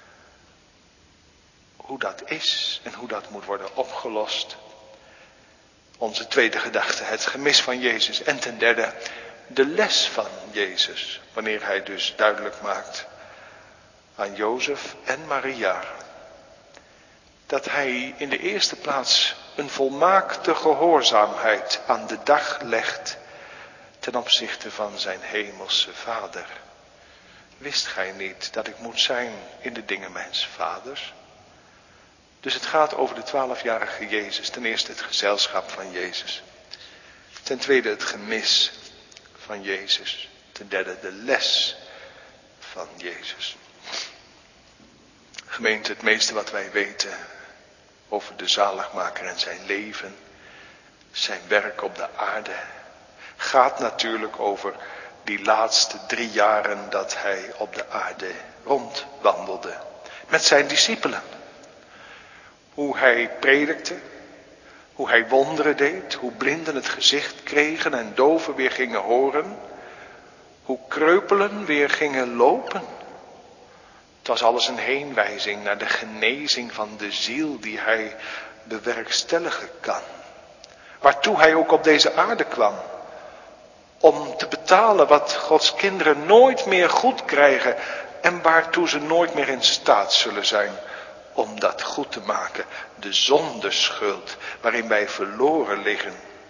hoe dat is en hoe dat moet worden opgelost. Onze tweede gedachte, het gemis van Jezus. En ten derde, de les van Jezus. Wanneer hij dus duidelijk maakt aan Jozef en Maria dat hij in de eerste plaats een volmaakte gehoorzaamheid aan de dag legt ten opzichte van zijn hemelse Vader. Wist gij niet dat ik moet zijn in de dingen mijns vaders? Dus het gaat over de twaalfjarige Jezus. Ten eerste het gezelschap van Jezus. Ten tweede het gemis van Jezus. Ten derde de les van Jezus. Gemeente, het meeste wat wij weten over de zaligmaker en zijn leven, zijn werk op de aarde, gaat natuurlijk over die laatste drie jaren dat hij op de aarde rondwandelde. Met zijn discipelen. Hoe hij predikte, hoe hij wonderen deed, hoe blinden het gezicht kregen en doven weer gingen horen, hoe kreupelen weer gingen lopen. Het was alles een heenwijzing naar de genezing van de ziel die hij bewerkstelligen kan. Waartoe hij ook op deze aarde kwam. Om te betalen wat Gods kinderen nooit meer goed krijgen en waartoe ze nooit meer in staat zullen zijn om dat goed te maken. De zondeschuld waarin wij verloren liggen.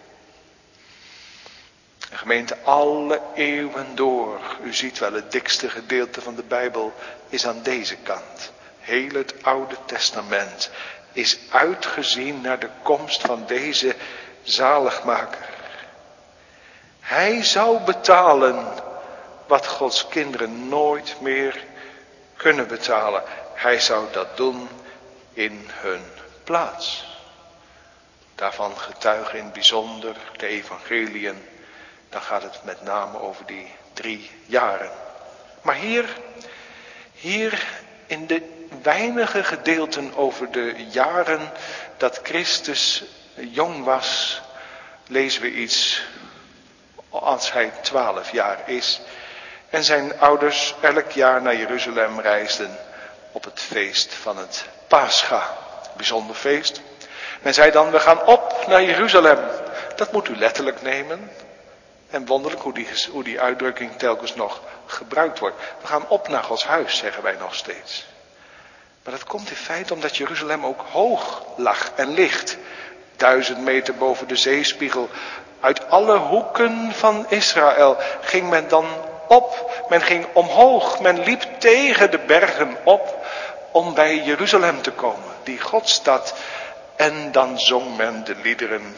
En gemeente, alle eeuwen door, u ziet wel, het dikste gedeelte van de Bijbel is aan deze kant. Heel het Oude Testament is uitgezien naar de komst van deze zaligmaker. Hij zou betalen wat Gods kinderen nooit meer kunnen betalen. Hij zou dat doen in hun plaats. Daarvan getuigen in het bijzonder de evangeliën. Dan gaat het met name over die drie jaren. Maar hier, hier in de weinige gedeelten over de jaren dat Christus jong was, lezen we iets als hij twaalf jaar is. En zijn ouders elk jaar naar Jeruzalem reisden op het feest van het Pascha. Bijzonder feest. Men zei dan, we gaan op naar Jeruzalem. Dat moet u letterlijk nemen. En wonderlijk hoe die, hoe die uitdrukking telkens nog gebruikt wordt. We gaan op naar Gods huis, zeggen wij nog steeds. Maar dat komt in feite omdat Jeruzalem ook hoog lag en ligt. Duizend meter boven de zeespiegel. Uit alle hoeken van Israël ging men dan op. Men ging omhoog. Men liep tegen de bergen op om bij Jeruzalem te komen. Die Godstad. En dan zong men de liederen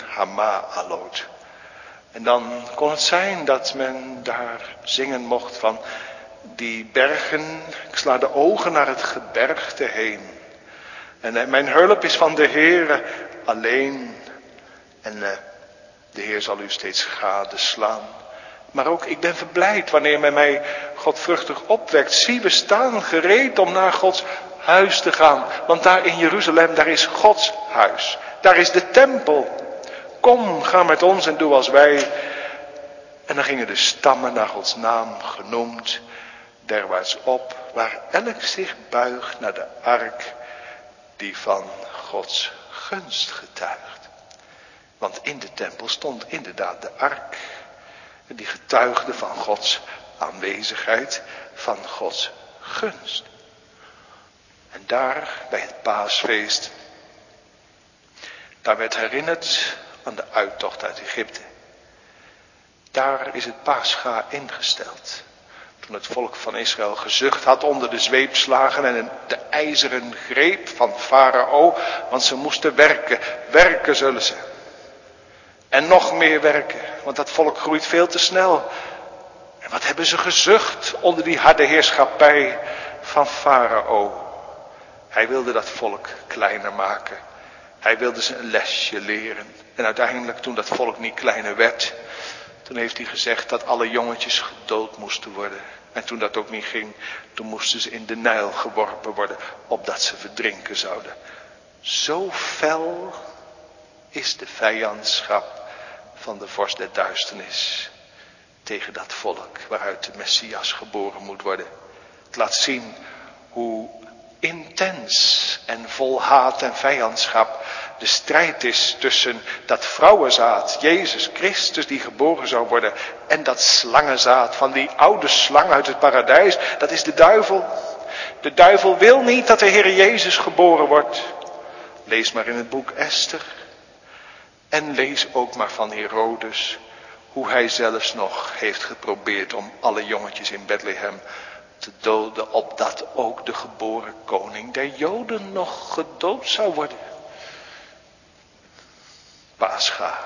Hama-alot. En dan kon het zijn dat men daar zingen mocht van die bergen, ik sla de ogen naar het gebergte heen. En uh, mijn hulp is van de Heere alleen. En uh, de Heer zal u steeds gadeslaan. Maar ook ik ben verblijd wanneer men mij godvruchtig opwekt. Zie, we staan gereed om naar Gods huis te gaan. Want daar in Jeruzalem, daar is Gods huis. Daar is de tempel. Kom, ga met ons en doe als wij. En dan gingen de stammen naar Gods naam genoemd derwaarts op, waar elk zich buigt naar de ark die van Gods gunst getuigt. Want in de tempel stond inderdaad de ark. En die getuigde van Gods aanwezigheid, van Gods gunst. En daar, bij het paasfeest, daar werd herinnerd aan de uittocht uit Egypte. Daar is het Pascha ingesteld. Toen het volk van Israël gezucht had onder de zweepslagen en de ijzeren greep van Farao. Want ze moesten werken. Werken zullen ze. En nog meer werken. Want dat volk groeit veel te snel. En wat hebben ze gezucht onder die harde heerschappij van Farao. Hij wilde dat volk kleiner maken. Hij wilde ze een lesje leren. En uiteindelijk toen dat volk niet kleiner werd, toen heeft hij gezegd dat alle jongetjes gedood moesten worden. En toen dat ook niet ging, toen moesten ze in de Nijl geworpen worden, opdat ze verdrinken zouden. Zo fel is de vijandschap van de vorst der duisternis tegen dat volk waaruit de Messias geboren moet worden. Het laat zien hoe intens en vol haat en vijandschap de strijd is tussen dat vrouwenzaad, Jezus Christus die geboren zou worden, en dat slangenzaad van die oude slang uit het paradijs, dat is de duivel. De duivel wil niet dat de Heer Jezus geboren wordt. Lees maar in het boek Esther. En lees ook maar van Herodes, hoe hij zelfs nog heeft geprobeerd om alle jongetjes in Bethlehem te doden, opdat ook de geboren koning der Joden nog gedood zou worden. Pascha.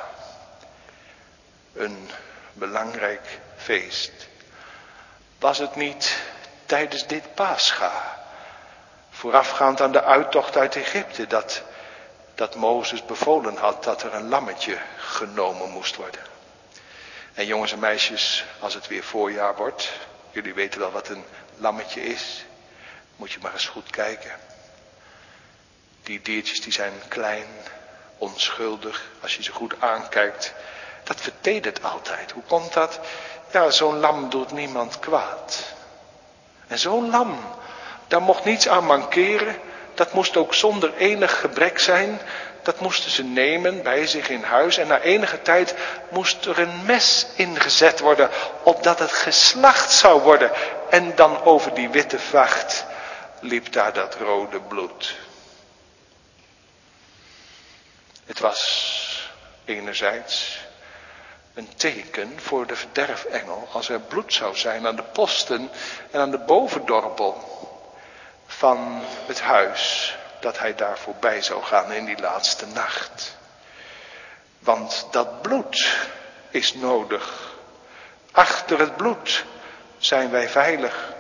Een belangrijk feest. Was het niet tijdens dit Pascha, voorafgaand aan de uittocht uit Egypte, dat, dat Mozes bevolen had dat er een lammetje genomen moest worden? En jongens en meisjes, als het weer voorjaar wordt, jullie weten wel wat een lammetje is, moet je maar eens goed kijken. Die diertjes die zijn klein, onschuldig, als je ze goed aankijkt. Dat vertedert altijd. Hoe komt dat? Ja, zo'n lam doet niemand kwaad. En zo'n lam, daar mocht niets aan mankeren. Dat moest ook zonder enig gebrek zijn. Dat moesten ze nemen bij zich in huis. En na enige tijd moest er een mes ingezet worden, opdat het geslacht zou worden. En dan over die witte vacht liep daar dat rode bloed. Het was enerzijds een teken voor de verderfengel als er bloed zou zijn aan de posten en aan de bovendorpel van het huis, dat hij daar voorbij zou gaan in die laatste nacht. Want dat bloed is nodig. Achter het bloed zijn wij veilig.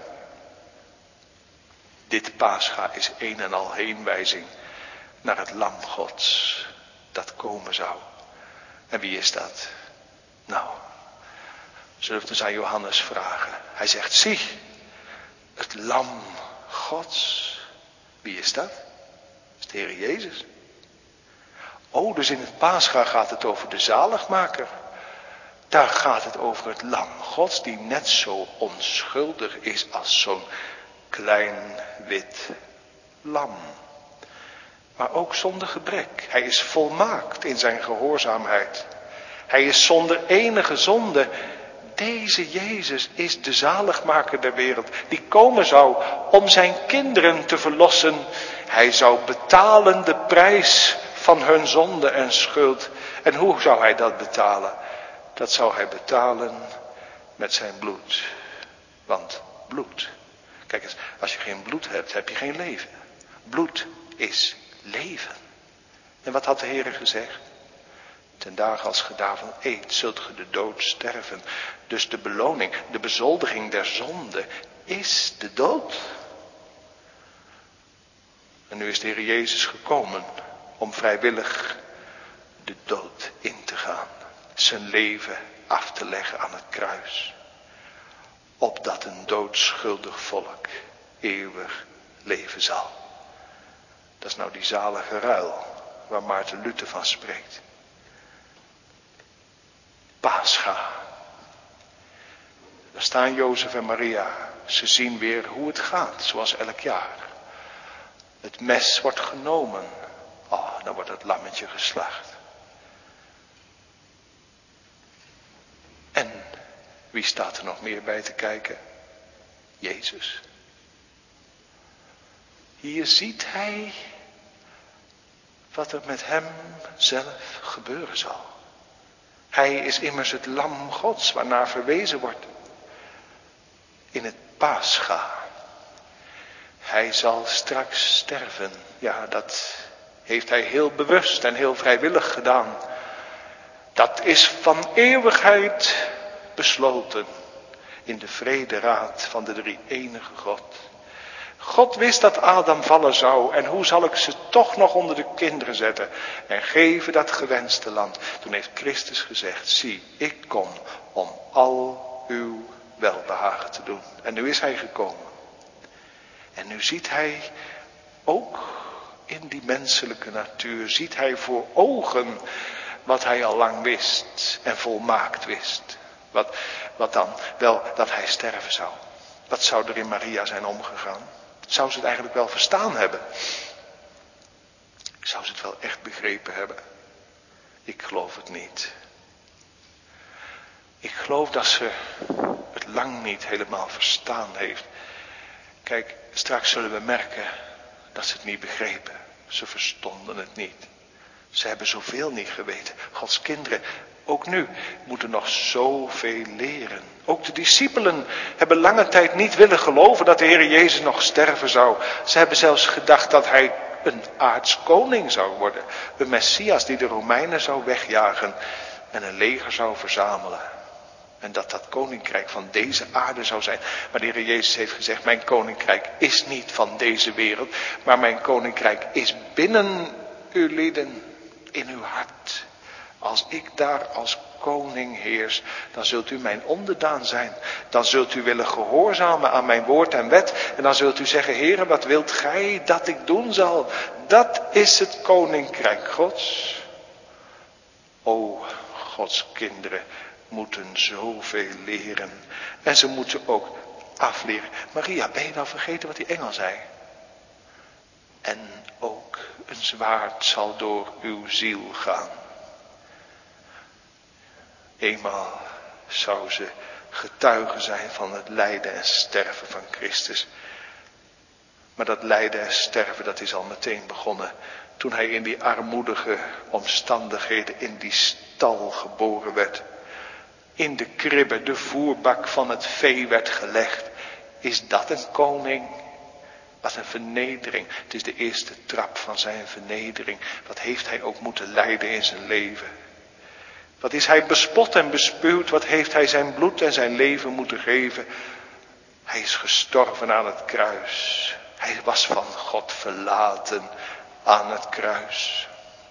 Dit Pascha is een en al heenwijzing naar het lam Gods dat komen zou. En wie is dat? Nou, zullen we het eens aan Johannes vragen. Hij zegt, zie, het lam Gods. Wie is dat? Dat is de Heer Jezus. Oh, dus in het Pascha gaat het over de zaligmaker. Daar gaat het over het lam Gods, die net zo onschuldig is als zo'n klein wit lam. Maar ook zonder gebrek. Hij is volmaakt in zijn gehoorzaamheid. Hij is zonder enige zonde. Deze Jezus is de zaligmaker der wereld. Die komen zou om zijn kinderen te verlossen. Hij zou betalen de prijs van hun zonde en schuld. En hoe zou hij dat betalen? Dat zou hij betalen met zijn bloed. Want bloed. Kijk eens, als je geen bloed hebt, heb je geen leven. Bloed is leven. En wat had de Heer gezegd? Ten dagen als ge daarvan eet, zult ge de dood sterven. Dus de beloning, de bezoldiging der zonde, is de dood. En nu is de Heer Jezus gekomen om vrijwillig de dood in te gaan. Zijn leven af te leggen aan het kruis. Opdat een doodschuldig volk eeuwig leven zal. Dat is nou die zalige ruil waar Maarten Luther van spreekt. Pascha. Daar staan Jozef en Maria. Ze zien weer hoe het gaat, zoals elk jaar. Het mes wordt genomen. Oh, dan wordt het lammetje geslacht. En wie staat er nog meer bij te kijken? Jezus. Hier ziet hij wat er met hem zelf gebeuren zal. Hij is immers het lam Gods waarnaar verwezen wordt. In het Pascha. Hij zal straks sterven. Ja, dat heeft hij heel bewust en heel vrijwillig gedaan. Dat is van eeuwigheid besloten in de vrederaad van de drie-enige God. God wist dat Adam vallen zou en hoe zal ik ze toch nog onder de kinderen zetten en geven dat gewenste land. Toen heeft Christus gezegd, zie, ik kom om al uw welbehagen te doen. En nu is hij gekomen. En nu ziet hij ook in die menselijke natuur, ziet hij voor ogen wat hij al lang wist en volmaakt wist. Wat, wat dan? Wel, dat hij sterven zou. Wat zou er in Maria zijn omgegaan? Zou ze het eigenlijk wel verstaan hebben? Zou ze het wel echt begrepen hebben? Ik geloof het niet. Ik geloof dat ze het lang niet helemaal verstaan heeft. Kijk, straks zullen we merken dat ze het niet begrepen. Ze verstonden het niet. Ze hebben zoveel niet geweten. Gods kinderen, ook nu, moeten nog zoveel leren. Ook de discipelen hebben lange tijd niet willen geloven dat de Heer Jezus nog sterven zou. Ze hebben zelfs gedacht dat hij een aardskoning zou worden. Een Messias die de Romeinen zou wegjagen en een leger zou verzamelen. En dat dat koninkrijk van deze aarde zou zijn. Maar de Heer Jezus heeft gezegd, mijn koninkrijk is niet van deze wereld. Maar mijn koninkrijk is binnen uw lieden, in uw hart. Als ik daar als koning heers, dan zult u mijn onderdaan zijn. Dan zult u willen gehoorzamen aan mijn woord en wet. En dan zult u zeggen, Heere, wat wilt gij dat ik doen zal? Dat is het koninkrijk Gods. O, Gods kinderen moeten zoveel leren. En ze moeten ook afleren. Maria, ben je nou vergeten wat die engel zei? En ook een zwaard zal door uw ziel gaan. Eenmaal zou ze getuige zijn van het lijden en sterven van Christus. Maar dat lijden en sterven, dat is al meteen begonnen. Toen hij in die armoedige omstandigheden in die stal geboren werd. In de kribbe, de voerbak van het vee werd gelegd. Is dat een koning? Wat een vernedering. Het is de eerste trap van zijn vernedering. Wat heeft hij ook moeten lijden in zijn leven. Wat is hij bespot en bespuwd. Wat heeft hij zijn bloed en zijn leven moeten geven. Hij is gestorven aan het kruis. Hij was van God verlaten aan het kruis.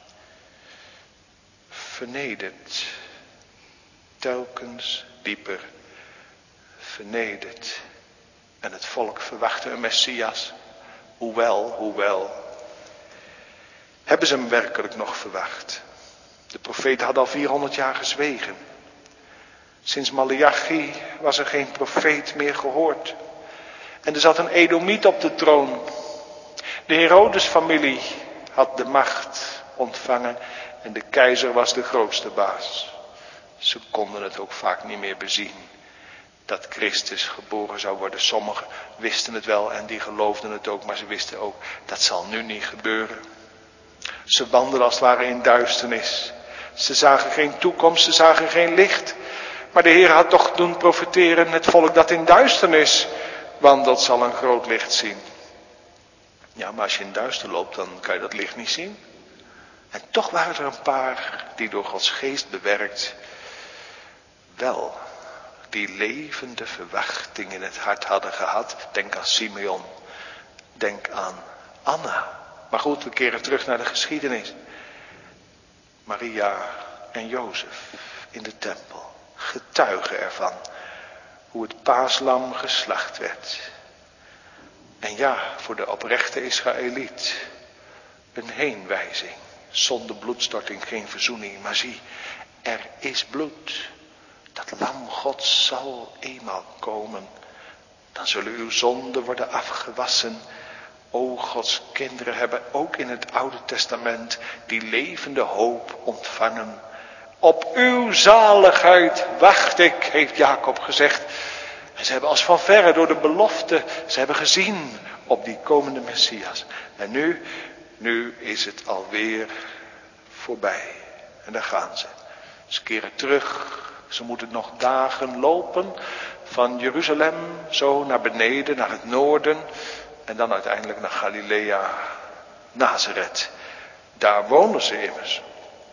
Vernederd. Telkens dieper. Vernederd. En het volk verwachtte een Messias. Hoewel, hoewel. Hebben ze hem werkelijk nog verwacht? De profeten hadden al vierhonderd jaar gezwegen. Sinds Maleachi was er geen profeet meer gehoord. En er zat een Edomiet op de troon. De Herodes-familie had de macht ontvangen. En de keizer was de grootste baas. Ze konden het ook vaak niet meer bezien. Dat Christus geboren zou worden. Sommigen wisten het wel en die geloofden het ook. Maar ze wisten ook, dat zal nu niet gebeuren. Ze wandelden als het ware in duisternis. Ze zagen geen toekomst, ze zagen geen licht. Maar de Heer had toch doen profiteren, het volk dat in duisternis wandelt zal een groot licht zien. Ja, maar als je in duister loopt, dan kan je dat licht niet zien. En toch waren er een paar die door Gods geest bewerkt wel die levende verwachting in het hart hadden gehad. Denk aan Simeon. Denk aan Anna. Maar goed, we keren terug naar de geschiedenis. Maria en Jozef in de tempel. Getuigen ervan. Hoe het paaslam geslacht werd. En ja, voor de oprechte Israëliet. Een heenwijzing. Zonder bloedstorting geen verzoening. Maar zie, er is bloed. Dat lam Gods zal eenmaal komen. Dan zullen uw zonden worden afgewassen. O Gods kinderen hebben ook in het Oude Testament die levende hoop ontvangen. Op uw zaligheid wacht ik, heeft Jacob gezegd. En ze hebben als van verre door de belofte, ze hebben gezien op die komende Messias. En nu, nu is het alweer voorbij. En daar gaan ze. Ze keren terug. Ze moeten nog dagen lopen van Jeruzalem zo naar beneden, naar het noorden. En dan uiteindelijk naar Galilea, Nazareth. Daar wonen ze immers.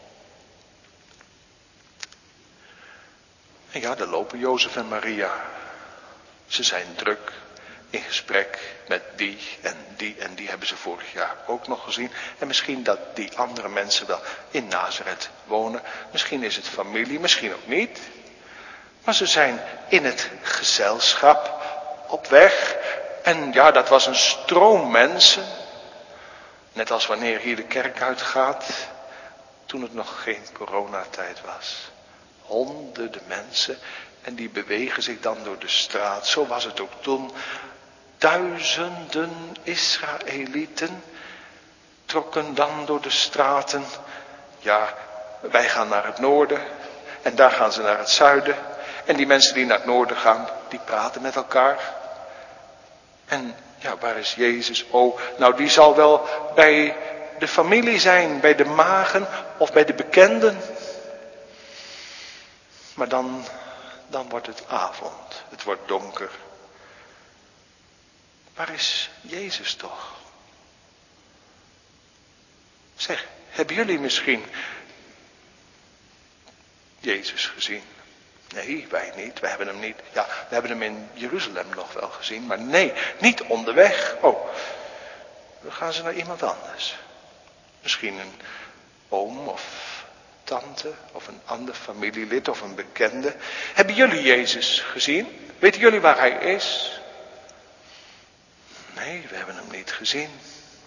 En ja, daar lopen Jozef en Maria. Ze zijn druk in gesprek met die en die en die hebben ze vorig jaar ook nog gezien. En misschien dat die andere mensen wel in Nazareth wonen. Misschien is het familie, misschien ook niet. Maar ze zijn in het gezelschap op weg. En ja, dat was een stroom mensen. Net als wanneer hier de kerk uitgaat. Toen het nog geen coronatijd was. Honderden mensen. En die bewegen zich dan door de straat. Zo was het ook toen. Duizenden Israëlieten trokken dan door de straten. Ja, wij gaan naar het noorden. En daar gaan ze naar het zuiden. En die mensen die naar het noorden gaan, die praten met elkaar. En ja, waar is Jezus? Oh, nou die zal wel bij de familie zijn, bij de magen of bij de bekenden. Maar dan, dan wordt het avond. Het wordt donker. Waar is Jezus toch? Zeg, hebben jullie misschien Jezus gezien? Nee, wij niet. We hebben hem niet. Ja, we hebben hem in Jeruzalem nog wel gezien. Maar nee, niet onderweg. Oh, dan gaan ze naar iemand anders. Misschien een oom of tante of een ander familielid of een bekende. Hebben jullie Jezus gezien? Weten jullie waar hij is? Nee, we hebben hem niet gezien.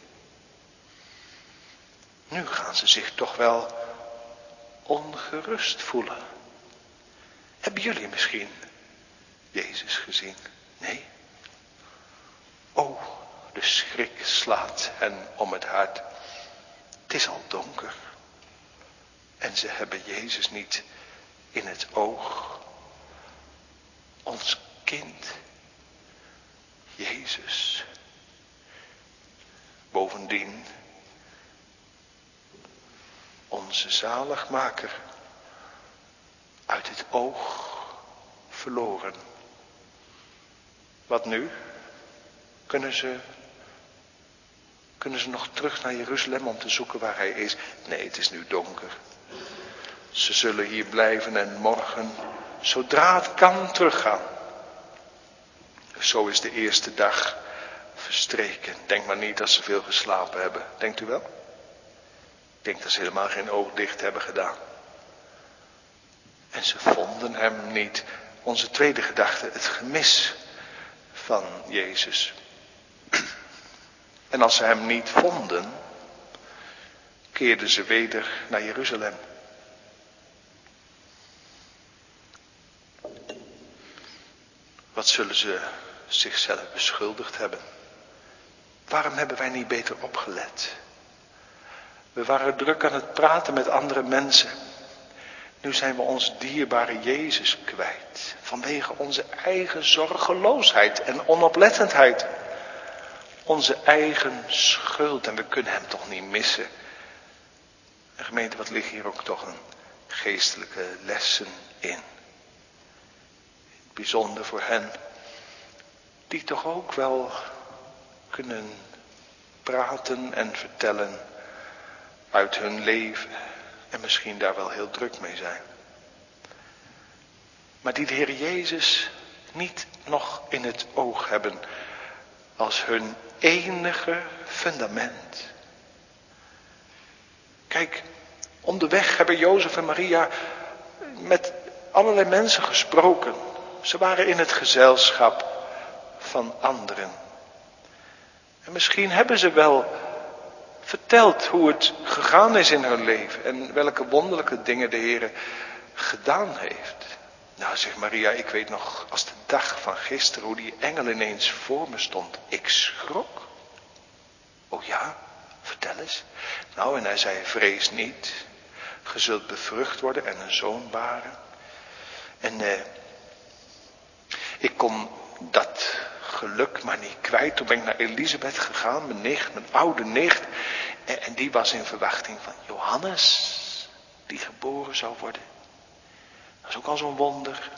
Nu gaan ze zich toch wel ongerust voelen. Hebben jullie misschien Jezus gezien? Nee. Oh, de schrik slaat hen om het hart. Het is al donker. En ze hebben Jezus niet in het oog. Ons kind. Jezus. Bovendien. Onze zaligmaker. Uit het oog verloren. Wat nu? Kunnen ze, kunnen ze nog terug naar Jeruzalem om te zoeken waar hij is? Nee, het is nu donker. Ze zullen hier blijven en morgen, zodra het kan, teruggaan. Zo is de eerste dag verstreken. Denk maar niet dat ze veel geslapen hebben. Denkt u wel? Ik denk dat ze helemaal geen oog dicht hebben gedaan. En ze vonden hem niet. Onze tweede gedachte, het gemis van Jezus. En als ze hem niet vonden, keerden ze weder naar Jeruzalem. Wat zullen ze zichzelf beschuldigd hebben? Waarom hebben wij niet beter opgelet? We waren druk aan het praten met andere mensen. Nu zijn we ons dierbare Jezus kwijt. Vanwege onze eigen zorgeloosheid en onoplettendheid. Onze eigen schuld. En we kunnen hem toch niet missen. En gemeente, wat liggen hier ook toch een geestelijke lessen in. Bijzonder voor hen. Die toch ook wel kunnen praten en vertellen uit hun leven. En misschien daar wel heel druk mee zijn. maar die de Heer Jezus niet nog in het oog hebben als hun enige fundament. Kijk, onderweg hebben Jozef en Maria met allerlei mensen gesproken. Ze waren in het gezelschap van anderen. En misschien hebben ze wel verteld hoe het gegaan is in hun leven en welke wonderlijke dingen de Heer gedaan heeft. Nou, zegt Maria, ik weet nog als de dag van gisteren hoe die engel ineens voor me stond. Ik schrok. Oh ja, vertel eens. Nou, en hij zei, vrees niet. Ge zult bevrucht worden en een zoon baren. En eh, ik kon dat geluk maar niet kwijt. Toen ben ik naar Elisabeth gegaan, mijn nicht, mijn oude nicht. En, en die was in verwachting van Johannes, die geboren zou worden. Dat is ook al zo'n wonder.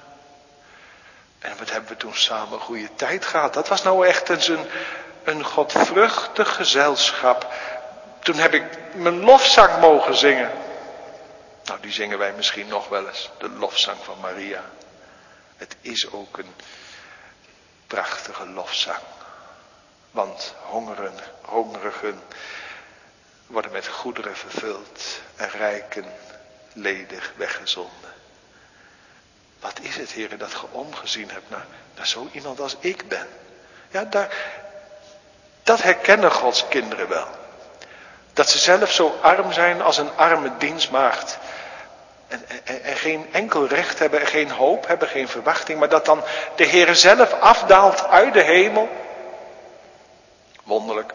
En wat hebben we toen samen een goede tijd gehad. Dat was nou echt eens een, een godvruchtig gezelschap. Toen heb ik mijn lofzang mogen zingen. Nou, die zingen wij misschien nog wel eens. De lofzang van Maria. Het is ook een prachtige lofzang. Want hongeren, hongerigen worden met goederen vervuld. En rijken ledig weggezonden. Wat is het, Heere, dat ge omgezien hebt naar, naar zo iemand als ik ben? Ja, daar, dat herkennen Gods kinderen wel. Dat ze zelf zo arm zijn als een arme dienstmaagd. En, en, en geen enkel recht hebben, en geen hoop hebben, geen verwachting. Maar dat dan de Heere zelf afdaalt uit de hemel. Wonderlijk.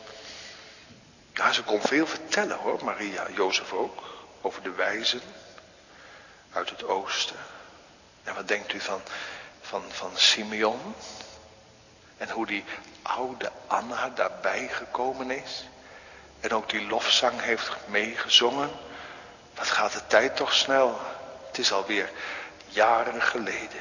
Ja, ze kon veel vertellen hoor, Maria, Jozef ook. Over de wijzen uit het oosten. En wat denkt u van, van, van Simeon? En hoe die oude Anna daarbij gekomen is. En ook die lofzang heeft meegezongen. Wat gaat de tijd toch snel. Het is alweer jaren geleden.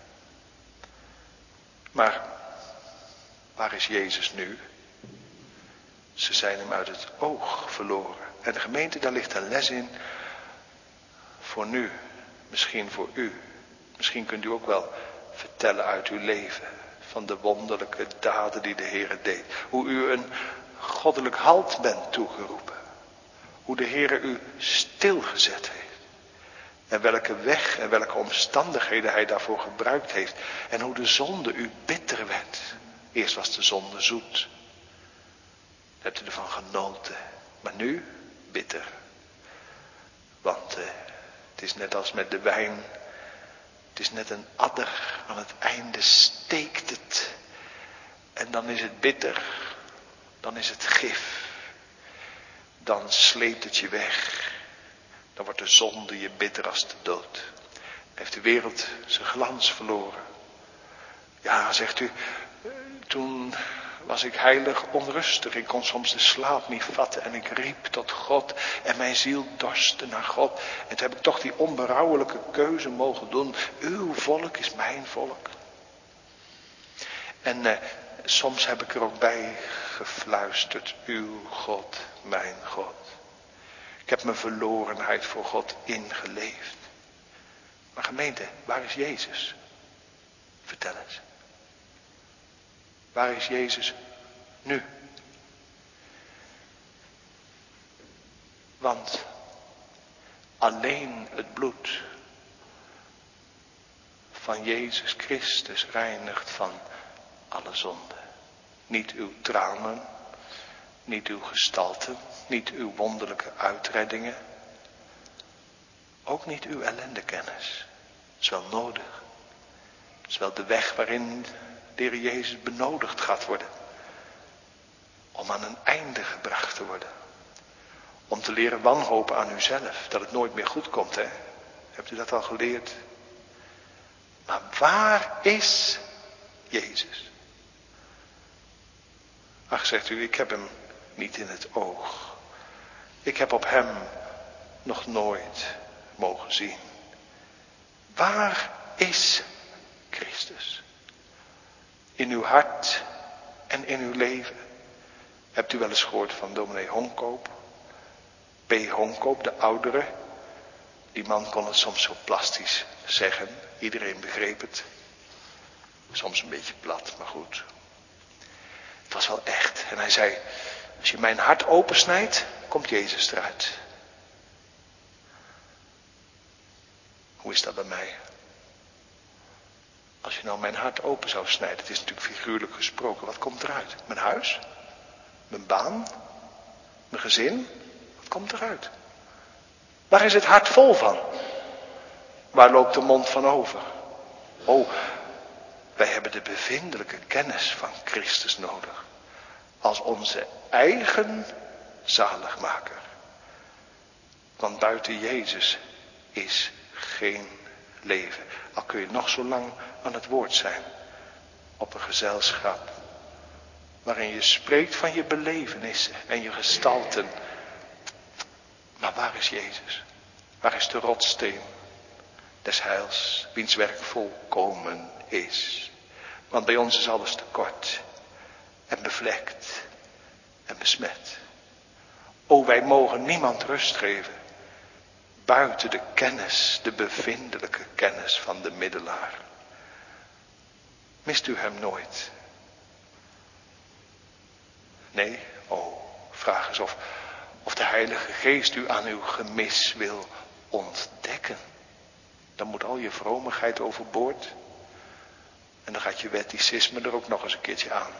Maar waar is Jezus nu? Ze zijn hem uit het oog verloren. En de gemeente, daar ligt een les in. Voor nu. Misschien voor u. Misschien kunt u ook wel vertellen uit uw leven. Van de wonderlijke daden die de Heer deed. Hoe u een goddelijk halt bent toegeroepen. Hoe de Heer u stilgezet heeft. En welke weg en welke omstandigheden hij daarvoor gebruikt heeft. En hoe de zonde u bitter werd. Eerst was de zonde zoet. Daar hebt u ervan genoten. Maar nu bitter. Want eh, het is net als met de wijn. Het is net een adder. Aan het einde steekt het. En dan is het bitter. Dan is het gif. Dan sleept het je weg. Dan wordt de zonde je bitter als de dood. Dan heeft de wereld zijn glans verloren. Ja, zegt u, toen was ik heilig onrustig. Ik kon soms de slaap niet vatten en ik riep tot God. En mijn ziel dorstte naar God. En toen heb ik toch die onberouwelijke keuze mogen doen. Uw volk is mijn volk. En eh, soms heb ik er ook bij gefluisterd. Uw God, mijn God. Ik heb mijn verlorenheid voor God ingeleefd. Maar gemeente, waar is Jezus? Vertel eens. Waar is Jezus nu? Want alleen het bloed van Jezus Christus reinigt van alle zonde. Niet uw tranen, niet uw gestalten, niet uw wonderlijke uitreddingen. Ook niet uw ellendekennis. Dat is wel nodig. Dat is wel de weg waarin de Heer Jezus benodigd gaat worden. Om aan een einde gebracht te worden. Om te leren wanhopen aan uzelf. Dat het nooit meer goed komt, hè. Hebt u dat al geleerd? Maar waar is Jezus? Ach, zegt u, ik heb hem niet in het oog. Ik heb op hem nog nooit mogen zien. Waar is Christus? In uw hart en in uw leven. Hebt u wel eens gehoord van dominee Honkoop? P. Honkoop, de oudere. Die man kon het soms zo plastisch zeggen. Iedereen begreep het. Soms een beetje plat, maar goed. Het was wel echt. En hij zei, als je mijn hart opensnijdt, komt Jezus eruit. Hoe is dat bij mij? Als je nou mijn hart open zou snijden, het is natuurlijk figuurlijk gesproken, wat komt eruit? Mijn huis? Mijn baan? Mijn gezin? Wat komt eruit? Waar is het hart vol van? Waar loopt de mond van over? Oh, wij hebben de bevindelijke kennis van Christus nodig. Als onze eigen zaligmaker. Want buiten Jezus is geen leven. Al kun je nog zo lang aan het woord zijn. Op een gezelschap. Waarin je spreekt van je belevenissen en je gestalten. Maar waar is Jezus? Waar is de rotsteen des heils, wiens werk volkomen is? Want bij ons is alles tekort en bevlekt en besmet. O, wij mogen niemand rust geven buiten de kennis, de bevindelijke kennis van de middelaar. Mist u hem nooit? Nee? Oh, vraag eens of, of de Heilige Geest u aan uw gemis wil ontdekken. Dan moet al je vromigheid overboord. En dan gaat je wetticisme er ook nog eens een keertje aan.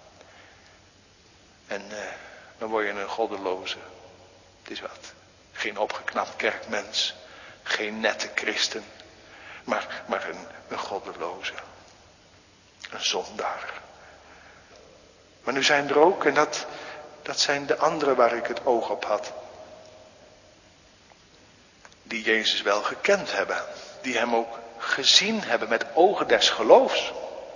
En eh, dan word je een goddeloze. Het is wat. Geen opgeknapt kerkmens. Geen nette christen. Maar, maar een, een goddeloze. Een zondaar. Maar nu zijn er ook, en dat, dat zijn de anderen waar ik het oog op had. Die Jezus wel gekend hebben. Die hem ook gezien hebben met ogen des geloofs.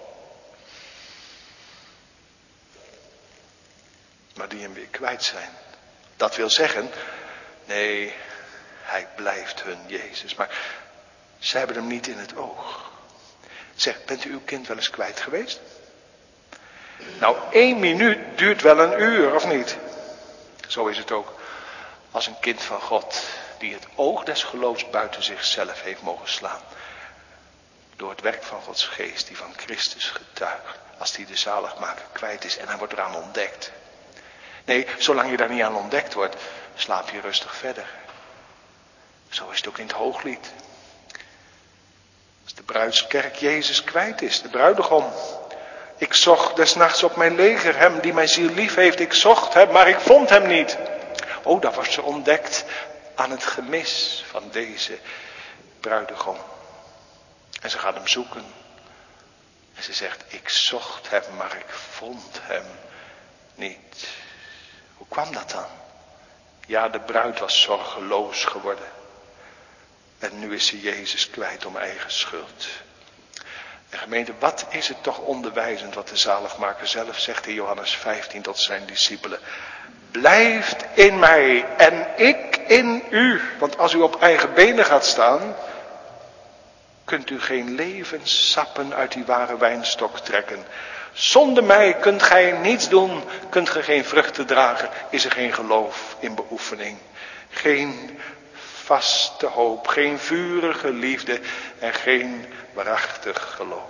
Maar die hem weer kwijt zijn. Dat wil zeggen, nee, hij blijft hun Jezus. Maar ze hebben hem niet in het oog. Zeg, bent u uw kind wel eens kwijt geweest? Nou, één minuut duurt wel een uur, of niet? Zo is het ook als een kind van God die het oog des geloofs buiten zichzelf heeft mogen slaan. Door het werk van Gods geest die van Christus getuigt. Als die de zaligmaker kwijt is en hij wordt eraan ontdekt. Nee, zolang je daar niet aan ontdekt wordt, slaap je rustig verder. Zo is het ook in het Hooglied. Als de bruidskerk Jezus kwijt is, de bruidegom. Ik zocht des nachts op mijn leger hem die mijn ziel lief heeft. Ik zocht hem, maar ik vond hem niet. Oh, daar wordt ze ontdekt aan het gemis van deze bruidegom. En ze gaat hem zoeken. En ze zegt, ik zocht hem, maar ik vond hem niet. Hoe kwam dat dan? Ja, de bruid was zorgeloos geworden. En nu is ze Jezus kwijt om eigen schuld. En gemeente, wat is het toch onderwijzend wat de zaligmaker zelf zegt in Johannes vijftien tot zijn discipelen. Blijft in mij en ik in u. Want als u op eigen benen gaat staan, kunt u geen levenssappen uit die ware wijnstok trekken. Zonder mij kunt gij niets doen, kunt gij geen vruchten dragen, is er geen geloof in beoefening. Geen vaste hoop, geen vurige liefde en geen waarachtig geloof.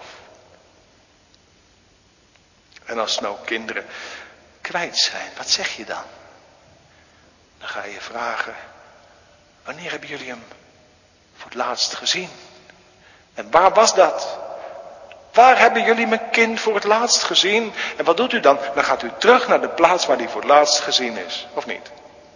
En als nou kinderen kwijt zijn, wat zeg je dan? Dan ga je vragen, wanneer hebben jullie hem voor het laatst gezien? En waar was dat? Waar hebben jullie mijn kind voor het laatst gezien? En wat doet u dan? Dan gaat u terug naar de plaats waar hij voor het laatst gezien is. Of niet?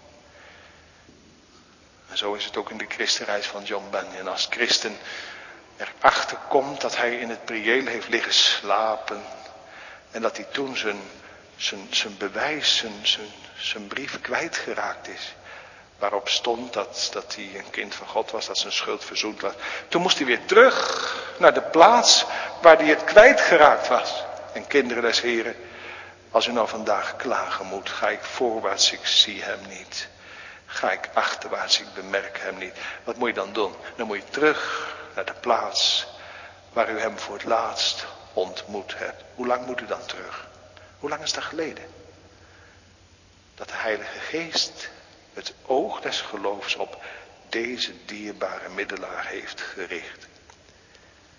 En zo is het ook in de christenreis van John Bunyan. Als christen erachter komt dat hij in het priëel heeft liggen slapen. En dat hij toen zijn, zijn, zijn bewijs, zijn, zijn, zijn brief kwijtgeraakt is. Waarop stond dat, dat hij een kind van God was, dat zijn schuld verzoend was. Toen moest hij weer terug naar de plaats waar hij het kwijtgeraakt was. En kinderen des Heren, als u nou vandaag klagen moet, ga ik voorwaarts, ik zie hem niet. Ga ik achterwaarts, ik bemerk hem niet. Wat moet je dan doen? Dan moet je terug naar de plaats waar u hem voor het laatst ontmoet hebt. Hoe lang moet u dan terug? Hoe lang is dat geleden? Dat de Heilige Geest het oog des geloofs op deze dierbare middelaar heeft gericht.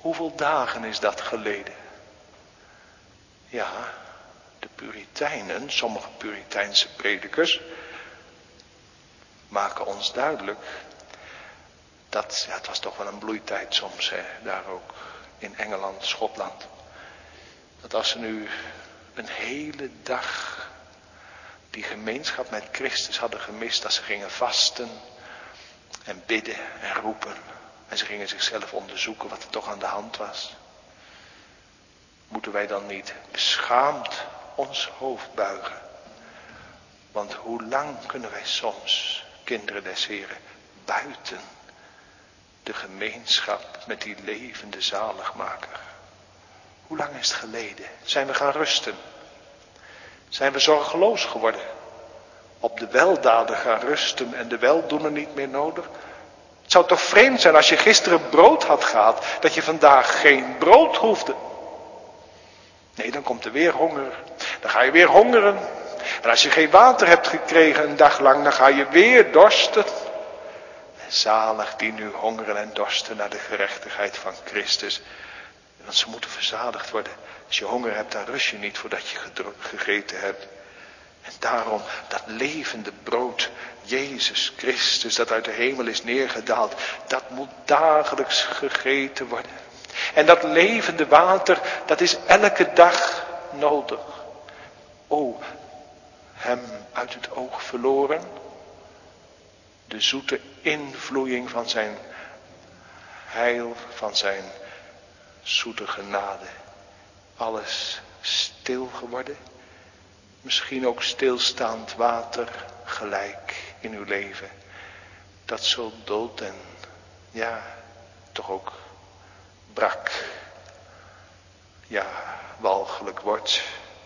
Hoeveel dagen is dat geleden? Ja, de Puritijnen, sommige Puriteinse predikers, maken ons duidelijk dat, ja, het was toch wel een bloeitijd soms, hè, daar ook in Engeland, Schotland. Dat als ze nu een hele dag die gemeenschap met Christus hadden gemist, dat ze gingen vasten en bidden en roepen. En ze gingen zichzelf onderzoeken wat er toch aan de hand was. Moeten wij dan niet beschaamd ons hoofd buigen? Want hoe lang kunnen wij soms, kinderen des Heren, buiten de gemeenschap met die levende zaligmaker? Hoe lang is het geleden? Zijn we gaan rusten? Zijn we zorgeloos geworden? Op de weldaden gaan rusten en de weldoener niet meer nodig? Het zou toch vreemd zijn als je gisteren brood had gehad, dat je vandaag geen brood hoefde. Nee, dan komt er weer honger. Dan ga je weer hongeren. En als je geen water hebt gekregen een dag lang, dan ga je weer dorsten. En zalig die nu hongeren en dorsten naar de gerechtigheid van Christus. Want ze moeten verzadigd worden. Als je honger hebt, dan rust je niet voordat je gegeten hebt. En daarom dat levende brood, Jezus Christus, dat uit de hemel is neergedaald, dat moet dagelijks gegeten worden. En dat levende water, dat is elke dag nodig. O, hem uit het oog verloren. De zoete invloeiing van zijn heil, van zijn zoete genade. Alles stil geworden. Misschien ook stilstaand water gelijk in uw leven. Dat zo dood en ja, toch ook brak. Ja, walgelijk wordt.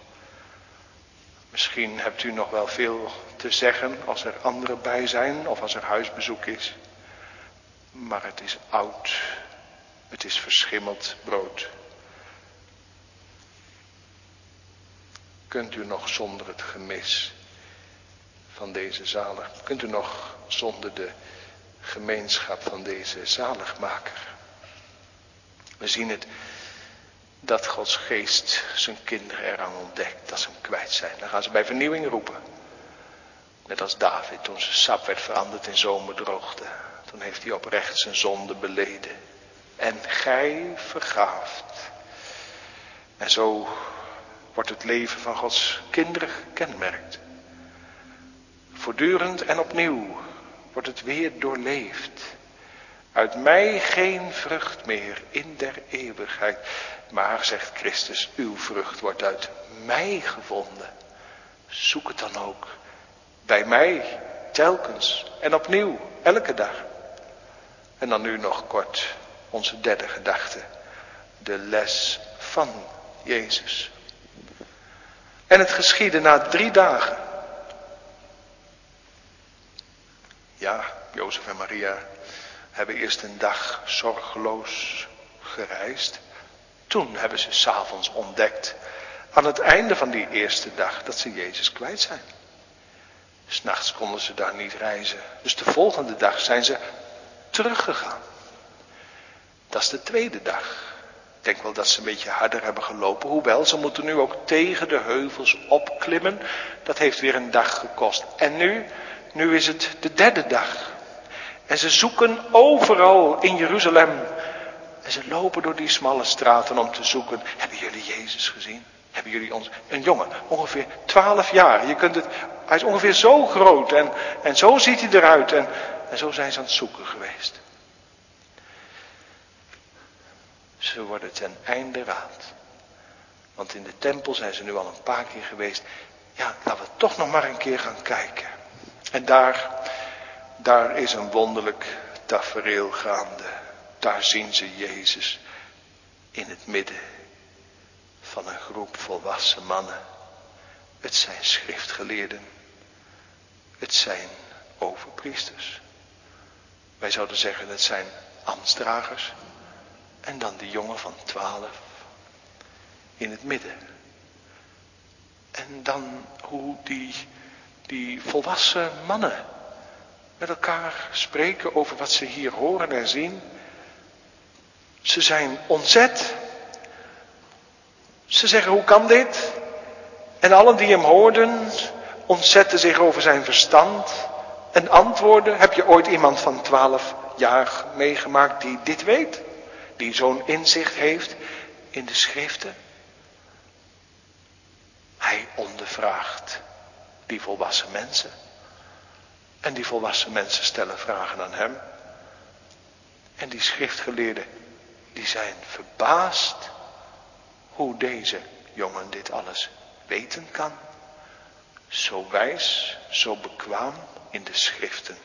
Misschien hebt u nog wel veel te zeggen als er anderen bij zijn of als er huisbezoek is. Maar het is oud. Het is verschimmeld brood. Kunt u nog zonder het gemis van deze zalig, kunt u nog zonder de gemeenschap van deze zaligmaker? We zien het dat Gods geest zijn kinderen eraan ontdekt dat ze hem kwijt zijn. Dan gaan ze bij vernieuwing roepen. Net als David toen zijn sap werd veranderd in zomerdroogte. Toen heeft hij oprecht zijn zonde beleden. En gij vergaaft. En zo wordt het leven van Gods kinderen gekenmerkt. Voortdurend en opnieuw wordt het weer doorleefd. Uit mij geen vrucht meer in der eeuwigheid. Maar, zegt Christus, uw vrucht wordt uit mij gevonden. Zoek het dan ook bij mij, telkens en opnieuw, elke dag. En dan nu nog kort onze derde gedachte. De les van Jezus. En het geschiedde na drie dagen. Ja, Jozef en Maria hebben eerst een dag zorgeloos gereisd. Toen hebben ze 's avonds ontdekt, aan het einde van die eerste dag, dat ze Jezus kwijt zijn. 'S Nachts konden ze daar niet reizen. Dus de volgende dag zijn ze teruggegaan. Dat is de tweede dag. Ik denk wel dat ze een beetje harder hebben gelopen. Hoewel, ze moeten nu ook tegen de heuvels opklimmen. Dat heeft weer een dag gekost. En nu, nu is het de derde dag. En ze zoeken overal in Jeruzalem. En ze lopen door die smalle straten om te zoeken. Hebben jullie Jezus gezien? Hebben jullie ons? Een jongen, ongeveer twaalf jaar. Je kunt het, hij is ongeveer zo groot. En, en zo ziet hij eruit. En, en zo zijn ze aan het zoeken geweest. Ze worden ten einde raad. Want in de tempel zijn ze nu al een paar keer geweest. Ja, laten we toch nog maar een keer gaan kijken. En daar, daar is een wonderlijk tafereel gaande. Daar zien ze Jezus in het midden van een groep volwassen mannen. Het zijn schriftgeleerden. Het zijn overpriesters. Wij zouden zeggen, het zijn ambtsdragers. En dan die jongen van twaalf in het midden. En dan hoe die, die volwassen mannen met elkaar spreken over wat ze hier horen en zien. Ze zijn ontzet. Ze zeggen, hoe kan dit? En allen die hem hoorden, ontzetten zich over zijn verstand en antwoorden. Heb je ooit iemand van twaalf jaar meegemaakt die dit weet? Die zo'n inzicht heeft in de schriften? Hij ondervraagt die volwassen mensen. En die volwassen mensen stellen vragen aan hem. En die schriftgeleerden, die zijn verbaasd hoe deze jongen dit alles weten kan. Zo wijs, zo bekwaam in de schriften.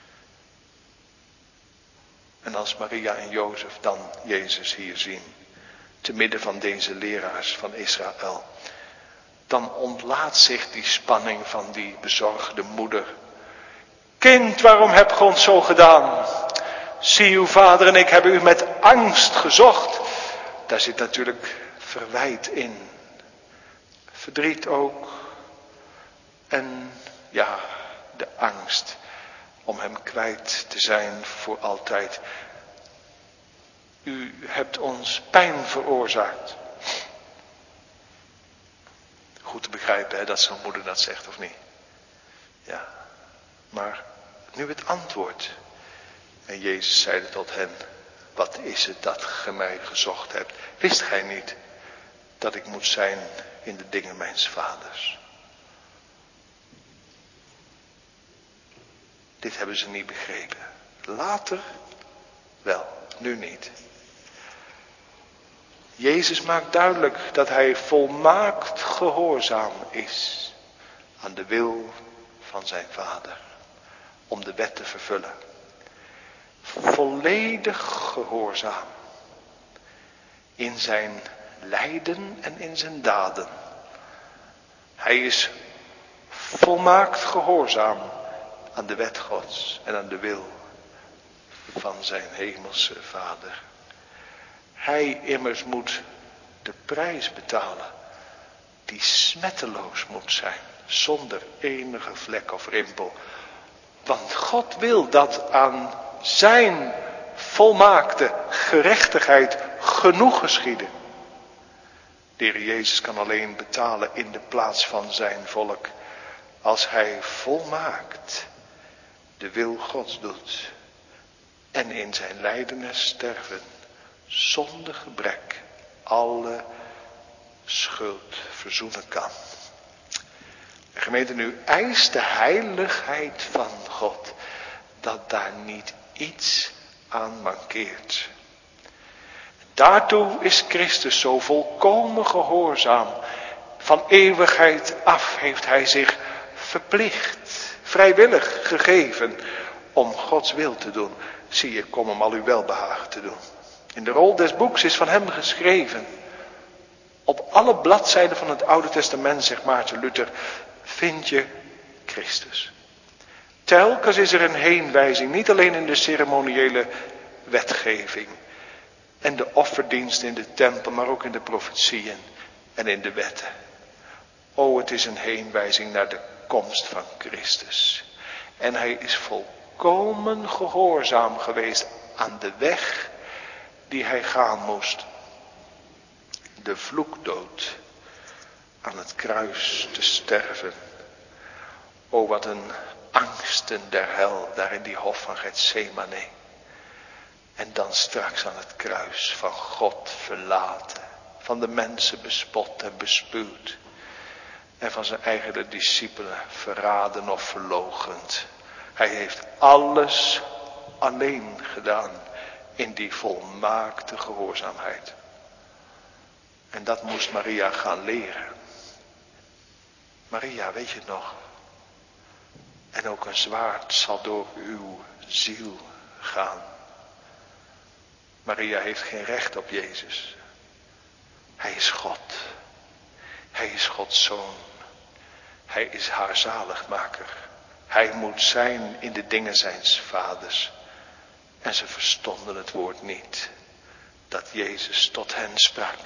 En als Maria en Jozef dan Jezus hier zien, te midden van deze leraars van Israël, dan ontlaat zich die spanning van die bezorgde moeder. Kind, waarom hebt ge ons zo gedaan? Zie, uw vader en ik hebben u met angst gezocht. Daar zit natuurlijk verwijt in. Verdriet ook. En ja, de angst om hem kwijt te zijn voor altijd. U hebt ons pijn veroorzaakt. Goed te begrijpen, hè, dat zo'n moeder dat zegt, of niet? Ja, maar nu het antwoord. En Jezus zeide tot hen, wat is het dat ge mij gezocht hebt? Wist gij niet dat ik moet zijn in de dingen mijns vaders? Dit hebben ze niet begrepen. Later wel, nu niet. Jezus maakt duidelijk dat hij volmaakt gehoorzaam is aan de wil van zijn vader. Om de wet te vervullen. Volledig gehoorzaam. In zijn lijden en in zijn daden. Hij is volmaakt gehoorzaam aan de wet Gods en aan de wil van zijn hemelse Vader. Hij immers moet de prijs betalen die smetteloos moet zijn, zonder enige vlek of rimpel. Want God wil dat aan zijn volmaakte gerechtigheid genoeg geschieden. De Heer Jezus kan alleen betalen in de plaats van zijn volk als hij volmaakt de wil Gods doet en in zijn lijden en sterven zonder gebrek alle schuld verzoenen kan. De gemeente, nu eist de heiligheid van God dat daar niet iets aan mankeert. Daartoe is Christus zo volkomen gehoorzaam. Van eeuwigheid af heeft hij zich verplicht, vrijwillig gegeven om Gods wil te doen. Zie, ik kom om al uw welbehagen te doen. In de rol des boeks is van hem geschreven. Op alle bladzijden van het Oude Testament, zegt Maarten Luther, vind je Christus. Telkens is er een heenwijzing, niet alleen in de ceremoniële wetgeving en de offerdienst in de tempel, maar ook in de profetieën en in de wetten. O, het is een heenwijzing naar de komst van Christus. En hij is volkomen gehoorzaam geweest aan de weg die hij gaan moest. De vloekdood aan het kruis te sterven. O, wat een angsten der hel daar in die hof van Getsemane. En dan straks aan het kruis van God verlaten. Van de mensen bespot en bespuwd. En van zijn eigen discipelen verraden of verloochend. Hij heeft alles alleen gedaan in die volmaakte gehoorzaamheid. En dat moest Maria gaan leren. Maria, weet je het nog? En ook een zwaard zal door uw ziel gaan. Maria heeft geen recht op Jezus. Hij is God. Hij is Gods zoon. Hij is haar zaligmaker. Hij moet zijn in de dingen zijns vaders. En ze verstonden het woord niet. Dat Jezus tot hen sprak.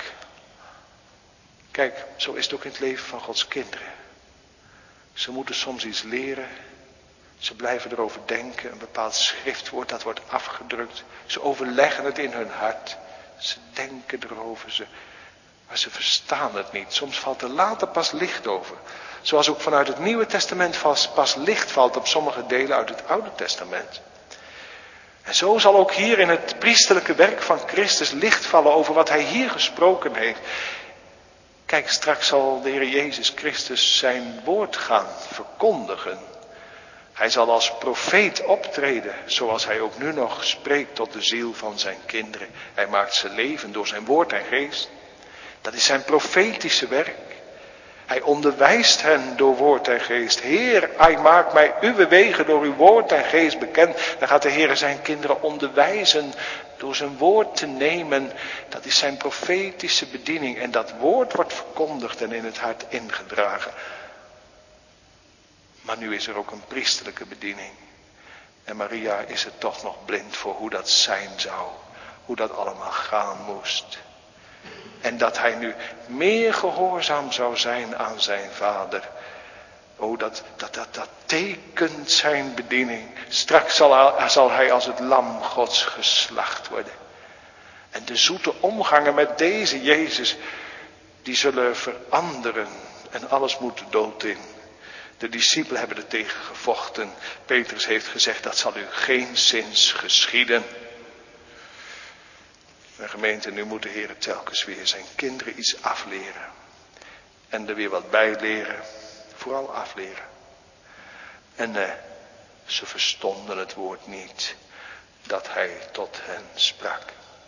Kijk, zo is het ook in het leven van Gods kinderen. Ze moeten soms iets leren. Ze blijven erover denken. Een bepaald schriftwoord dat wordt afgedrukt. Ze overleggen het in hun hart. Ze denken erover, ze, maar ze verstaan het niet. Soms valt er later pas licht over. Zoals ook vanuit het Nieuwe Testament pas, pas licht valt op sommige delen uit het Oude Testament. En zo zal ook hier in het priesterlijke werk van Christus licht vallen over wat hij hier gesproken heeft. Kijk, straks zal de Heer Jezus Christus zijn woord gaan verkondigen. Hij zal als profeet optreden, zoals hij ook nu nog spreekt tot de ziel van zijn kinderen. Hij maakt ze leven door zijn woord en geest. Dat is zijn profetische werk. Hij onderwijst hen door woord en geest. Heer, hij maakt mij uw wegen door uw woord en geest bekend. Dan gaat de Heer zijn kinderen onderwijzen door zijn woord te nemen. Dat is zijn profetische bediening. En dat woord wordt verkondigd en in het hart ingedragen. Maar nu is er ook een priesterlijke bediening. En Maria is er toch nog blind voor hoe dat zijn zou. Hoe dat allemaal gaan moest. En dat hij nu meer gehoorzaam zou zijn aan zijn vader. Oh, dat, dat, dat, dat tekent zijn bediening. Straks zal, zal hij als het lam Gods geslacht worden. En de zoete omgangen met deze Jezus, die zullen veranderen. En alles moet de dood in. De discipelen hebben er tegen gevochten. Petrus heeft gezegd, dat zal u geenszins geschieden. En gemeente, nu moet de Heer telkens weer zijn kinderen iets afleren. En er weer wat bij leren. Vooral afleren. En eh, ze verstonden het woord niet. Dat hij tot hen sprak.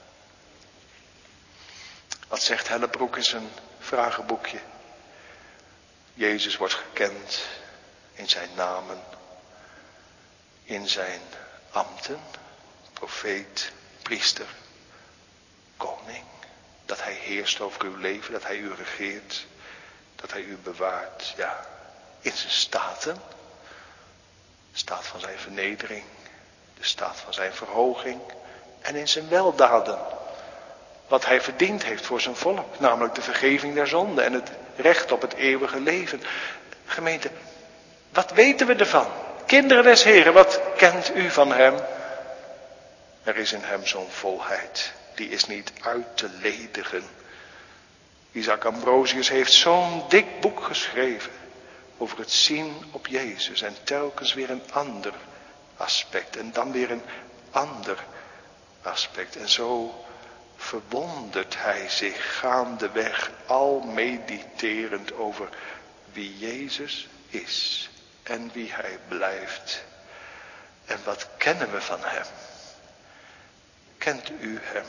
Wat zegt Hellebroek in zijn vragenboekje? Jezus wordt gekend in zijn namen. In zijn ambten. Profeet, priester. Koning, dat hij heerst over uw leven, dat hij u regeert, dat hij u bewaart, ja, in zijn staten, de staat van zijn vernedering, de staat van zijn verhoging en in zijn weldaden, wat hij verdiend heeft voor zijn volk, namelijk de vergeving der zonden en het recht op het eeuwige leven. Gemeente, wat weten we ervan? Kinderen des Heren, wat kent u van hem? Er is in hem zo'n volheid. Die is niet uit te ledigen. Isaac Ambrosius heeft zo'n dik boek geschreven. Over het zien op Jezus. En telkens weer een ander aspect. En dan weer een ander aspect. En zo verwondert hij zich gaandeweg. Al mediterend over wie Jezus is. En wie hij blijft. En wat kennen we van hem? Kent u hem?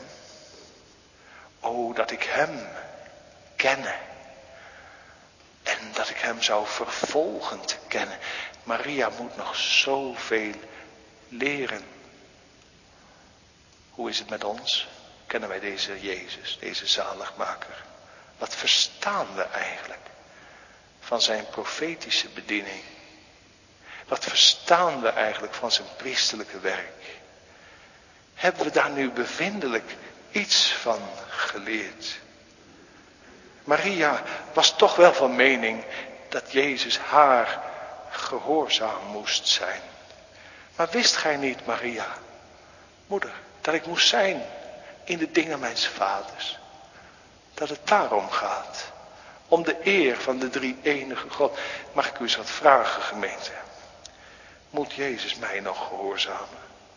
O, dat ik hem kenne. En dat ik hem zou vervolgen te kennen. Maria moet nog zoveel leren. Hoe is het met ons? Kennen wij deze Jezus, deze zaligmaker? Wat verstaan we eigenlijk van zijn profetische bediening? Wat verstaan we eigenlijk van zijn priesterlijke werk? Hebben we daar nu bevindelijk iets van geleerd? Maria was toch wel van mening dat Jezus haar gehoorzaam moest zijn. Maar wist gij niet, Maria, moeder, dat ik moest zijn in de dingen mijns vaders? Dat het daarom gaat. Om de eer van de drie enige God. Mag ik u eens wat vragen, gemeente? Moet Jezus mij nog gehoorzamen?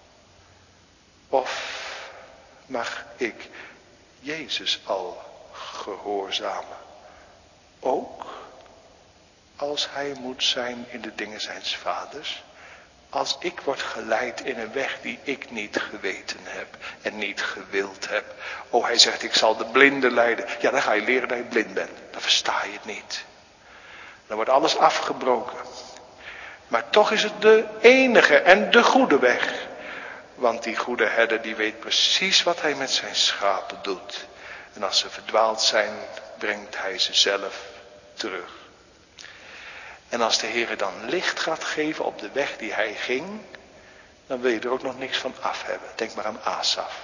Of mag ik Jezus al gehoorzamen? Ook als hij moet zijn in de dingen zijns vaders. Als ik word geleid in een weg die ik niet geweten heb en niet gewild heb. Oh, hij zegt, ik zal de blinden leiden. Ja, dan ga je leren dat je blind bent. Dan versta je het niet. Dan wordt alles afgebroken. Maar toch is het de enige en de goede weg. Want die goede herder die weet precies wat hij met zijn schapen doet. En als ze verdwaald zijn, brengt hij ze zelf terug. En als de Heer dan licht gaat geven op de weg die hij ging, dan wil je er ook nog niks van af hebben. Denk maar aan Asaf.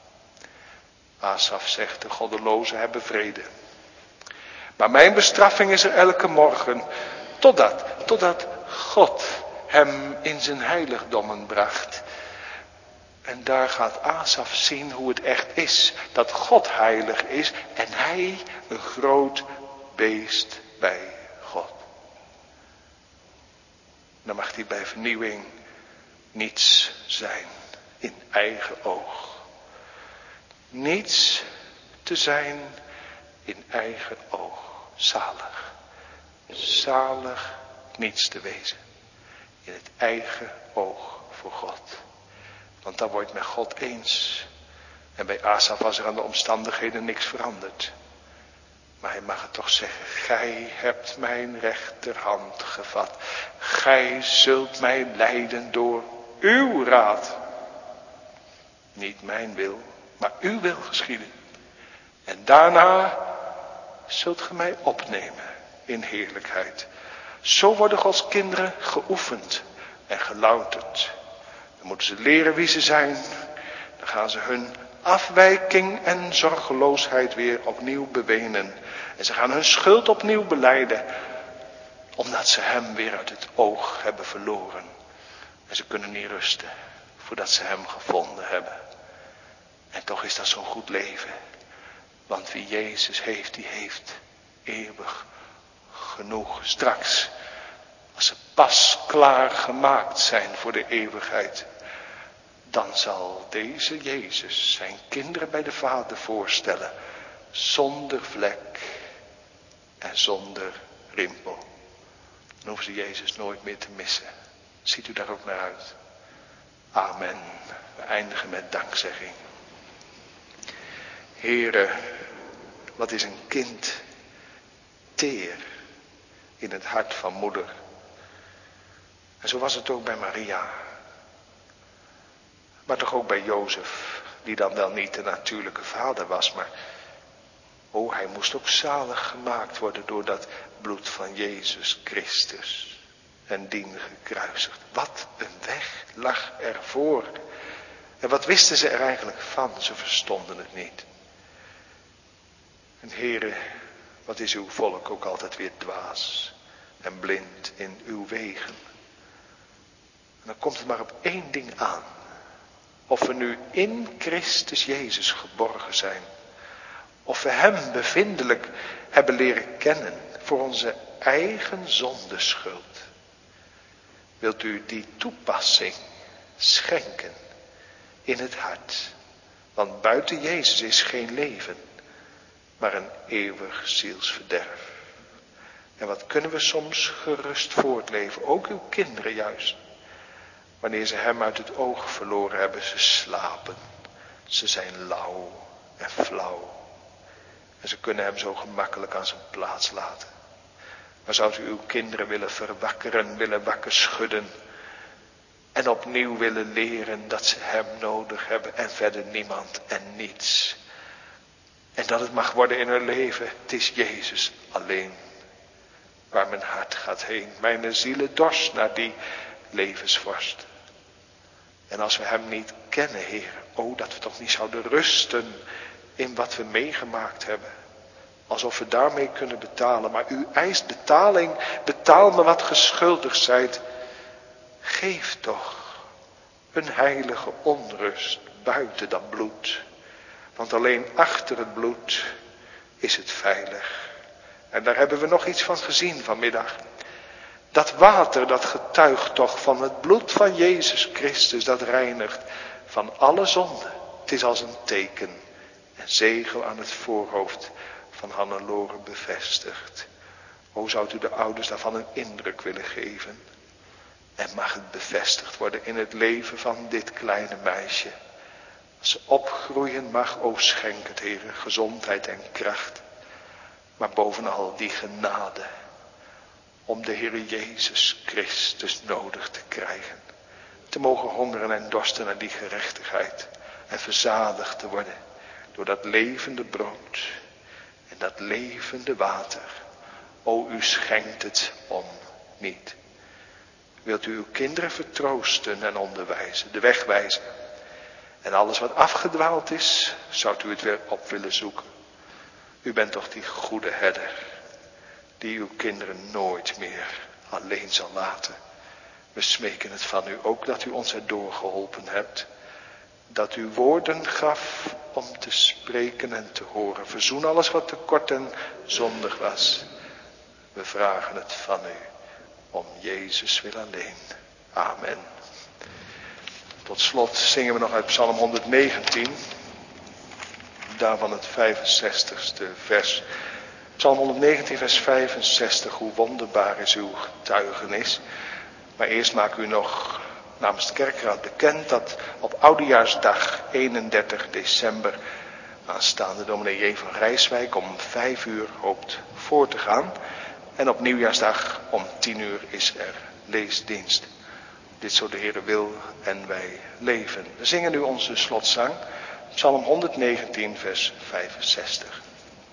Asaf zegt, de goddelozen hebben vrede. Maar mijn bestraffing is er elke morgen, totdat, totdat God hem in zijn heiligdommen bracht. En daar gaat Asaf zien hoe het echt is. Dat God heilig is en hij een groot beest bij God. Dan mag hij bij vernieuwing niets zijn in eigen oog. Niets te zijn in eigen oog. Zalig. Zalig niets te wezen. In het eigen oog voor God. Want dan wordt men God eens. En bij Asaf was er aan de omstandigheden niks veranderd. Maar hij mag het toch zeggen. Gij hebt mijn rechterhand gevat. Gij zult mij leiden door uw raad. Niet mijn wil, maar uw wil geschieden. En daarna zult ge mij opnemen in heerlijkheid. Zo worden Gods kinderen geoefend en gelouterd. Dan moeten ze leren wie ze zijn. Dan gaan ze hun afwijking en zorgeloosheid weer opnieuw bewenen. En ze gaan hun schuld opnieuw belijden. Omdat ze hem weer uit het oog hebben verloren. En ze kunnen niet rusten voordat ze hem gevonden hebben. En toch is dat zo'n goed leven. Want wie Jezus heeft, die heeft eeuwig genoeg. Straks, als ze pas klaar gemaakt zijn voor de eeuwigheid, dan zal deze Jezus zijn kinderen bij de Vader voorstellen. Zonder vlek en zonder rimpel. Dan hoeven ze Jezus nooit meer te missen. Ziet u daar ook naar uit? Amen. We eindigen met dankzegging. Heere, wat is een kind teer in het hart van moeder. En zo was het ook bij Maria. Maar toch ook bij Jozef, die dan wel niet de natuurlijke vader was, maar oh, hij moest ook zalig gemaakt worden door dat bloed van Jezus Christus. En dien gekruisigd. Wat een weg lag ervoor. En wat wisten ze er eigenlijk van? Ze verstonden het niet. En Heere, wat is uw volk ook altijd weer dwaas en blind in uw wegen. En dan komt het maar op één ding aan. Of we nu in Christus Jezus geborgen zijn. Of we hem bevindelijk hebben leren kennen voor onze eigen zondeschuld. Wilt u die toepassing schenken in het hart. Want buiten Jezus is geen leven, maar een eeuwig zielsverderf. En wat kunnen we soms gerust voortleven, ook uw kinderen juist. Wanneer ze hem uit het oog verloren hebben, ze slapen. Ze zijn lauw en flauw. En ze kunnen hem zo gemakkelijk aan zijn plaats laten. Maar zou u uw kinderen willen verwakkeren, willen wakker schudden. En opnieuw willen leren dat ze hem nodig hebben en verder niemand en niets. En dat het mag worden in hun leven, het is Jezus alleen. Waar mijn hart gaat heen, mijn zielen dorst naar die levensvorst. En als we hem niet kennen, Heer, oh dat we toch niet zouden rusten in wat we meegemaakt hebben. Alsof we daarmee kunnen betalen. Maar u eist betaling. Betaal me wat geschuldigd zijt. Geef toch een heilige onrust buiten dat bloed. Want alleen achter het bloed is het veilig. En daar hebben we nog iets van gezien vanmiddag. Dat water dat getuigt toch van het bloed van Jezus Christus. Dat reinigt van alle zonde. Het is als een teken en zegel aan het voorhoofd van Hannelore bevestigd. O, zou u de ouders daarvan een indruk willen geven? En mag het bevestigd worden in het leven van dit kleine meisje. Als ze opgroeien mag, o schenk het, Heere, gezondheid en kracht. Maar bovenal die genade om de Heere Jezus Christus nodig te krijgen. Te mogen hongeren en dorsten naar die gerechtigheid. En verzadigd te worden door dat levende brood. En dat levende water. O, u schenkt het om niet. Wilt u uw kinderen vertroosten en onderwijzen, de weg wijzen. En alles wat afgedwaald is, zou u het weer op willen zoeken. U bent toch die goede herder, die uw kinderen nooit meer alleen zal laten. We smeken het van u ook dat u ons erdoor geholpen hebt. dat u woorden gaf om te spreken en te horen. Verzoen alles wat te kort en zondig was. We vragen het van u, om Jezus wil alleen. Amen. Tot slot zingen we nog uit Psalm honderdnegentien, daarvan het vijfenzestigste vers. Psalm honderdnegentien, vers vijfenzestig, hoe wonderbaar is uw getuigenis. Maar eerst maak u nog namens de kerkraad bekend dat op oudejaarsdag eenendertig december aanstaande dominee J. van Rijswijk om vijf uur hoopt voor te gaan. En op nieuwjaarsdag om tien uur is er leesdienst. Dit zo de Heere wil en wij leven. We zingen nu onze slotzang, Psalm honderdnegentien, vers vijfenzestig.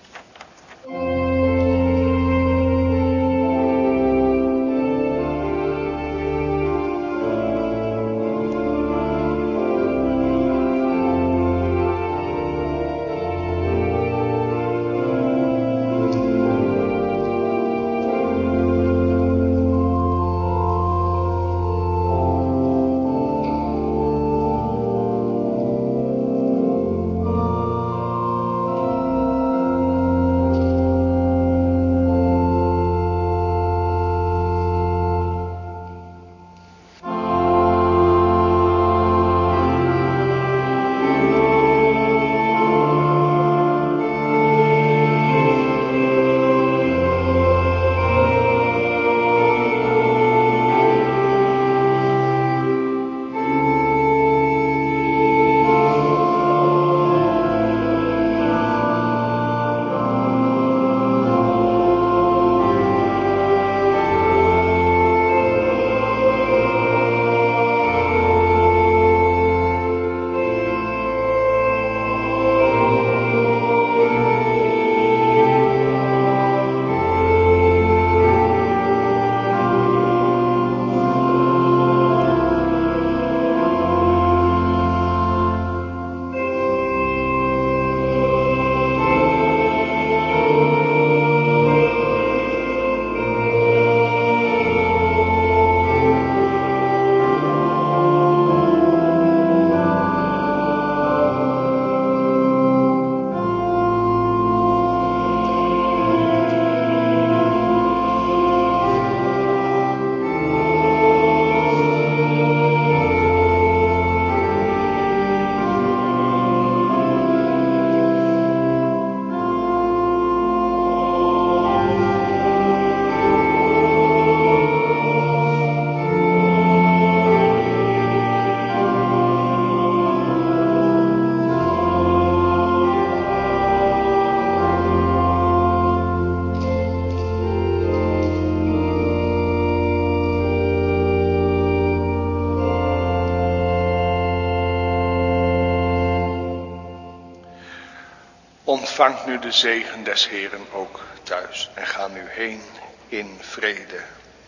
Ontvangt nu de zegen des Heeren ook thuis en ga nu heen in vrede.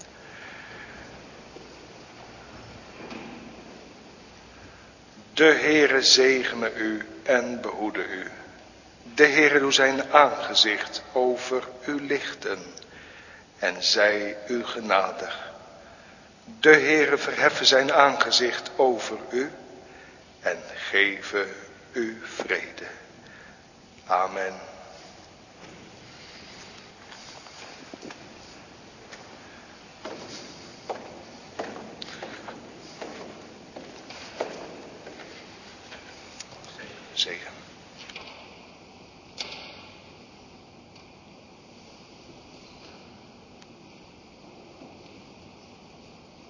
De Heere zegene u en behoede u. De Heere doe zijn aangezicht over u lichten en zij u genadig. De Heere verheffe zijn aangezicht over u en geven u vrede. Amen. Zegen.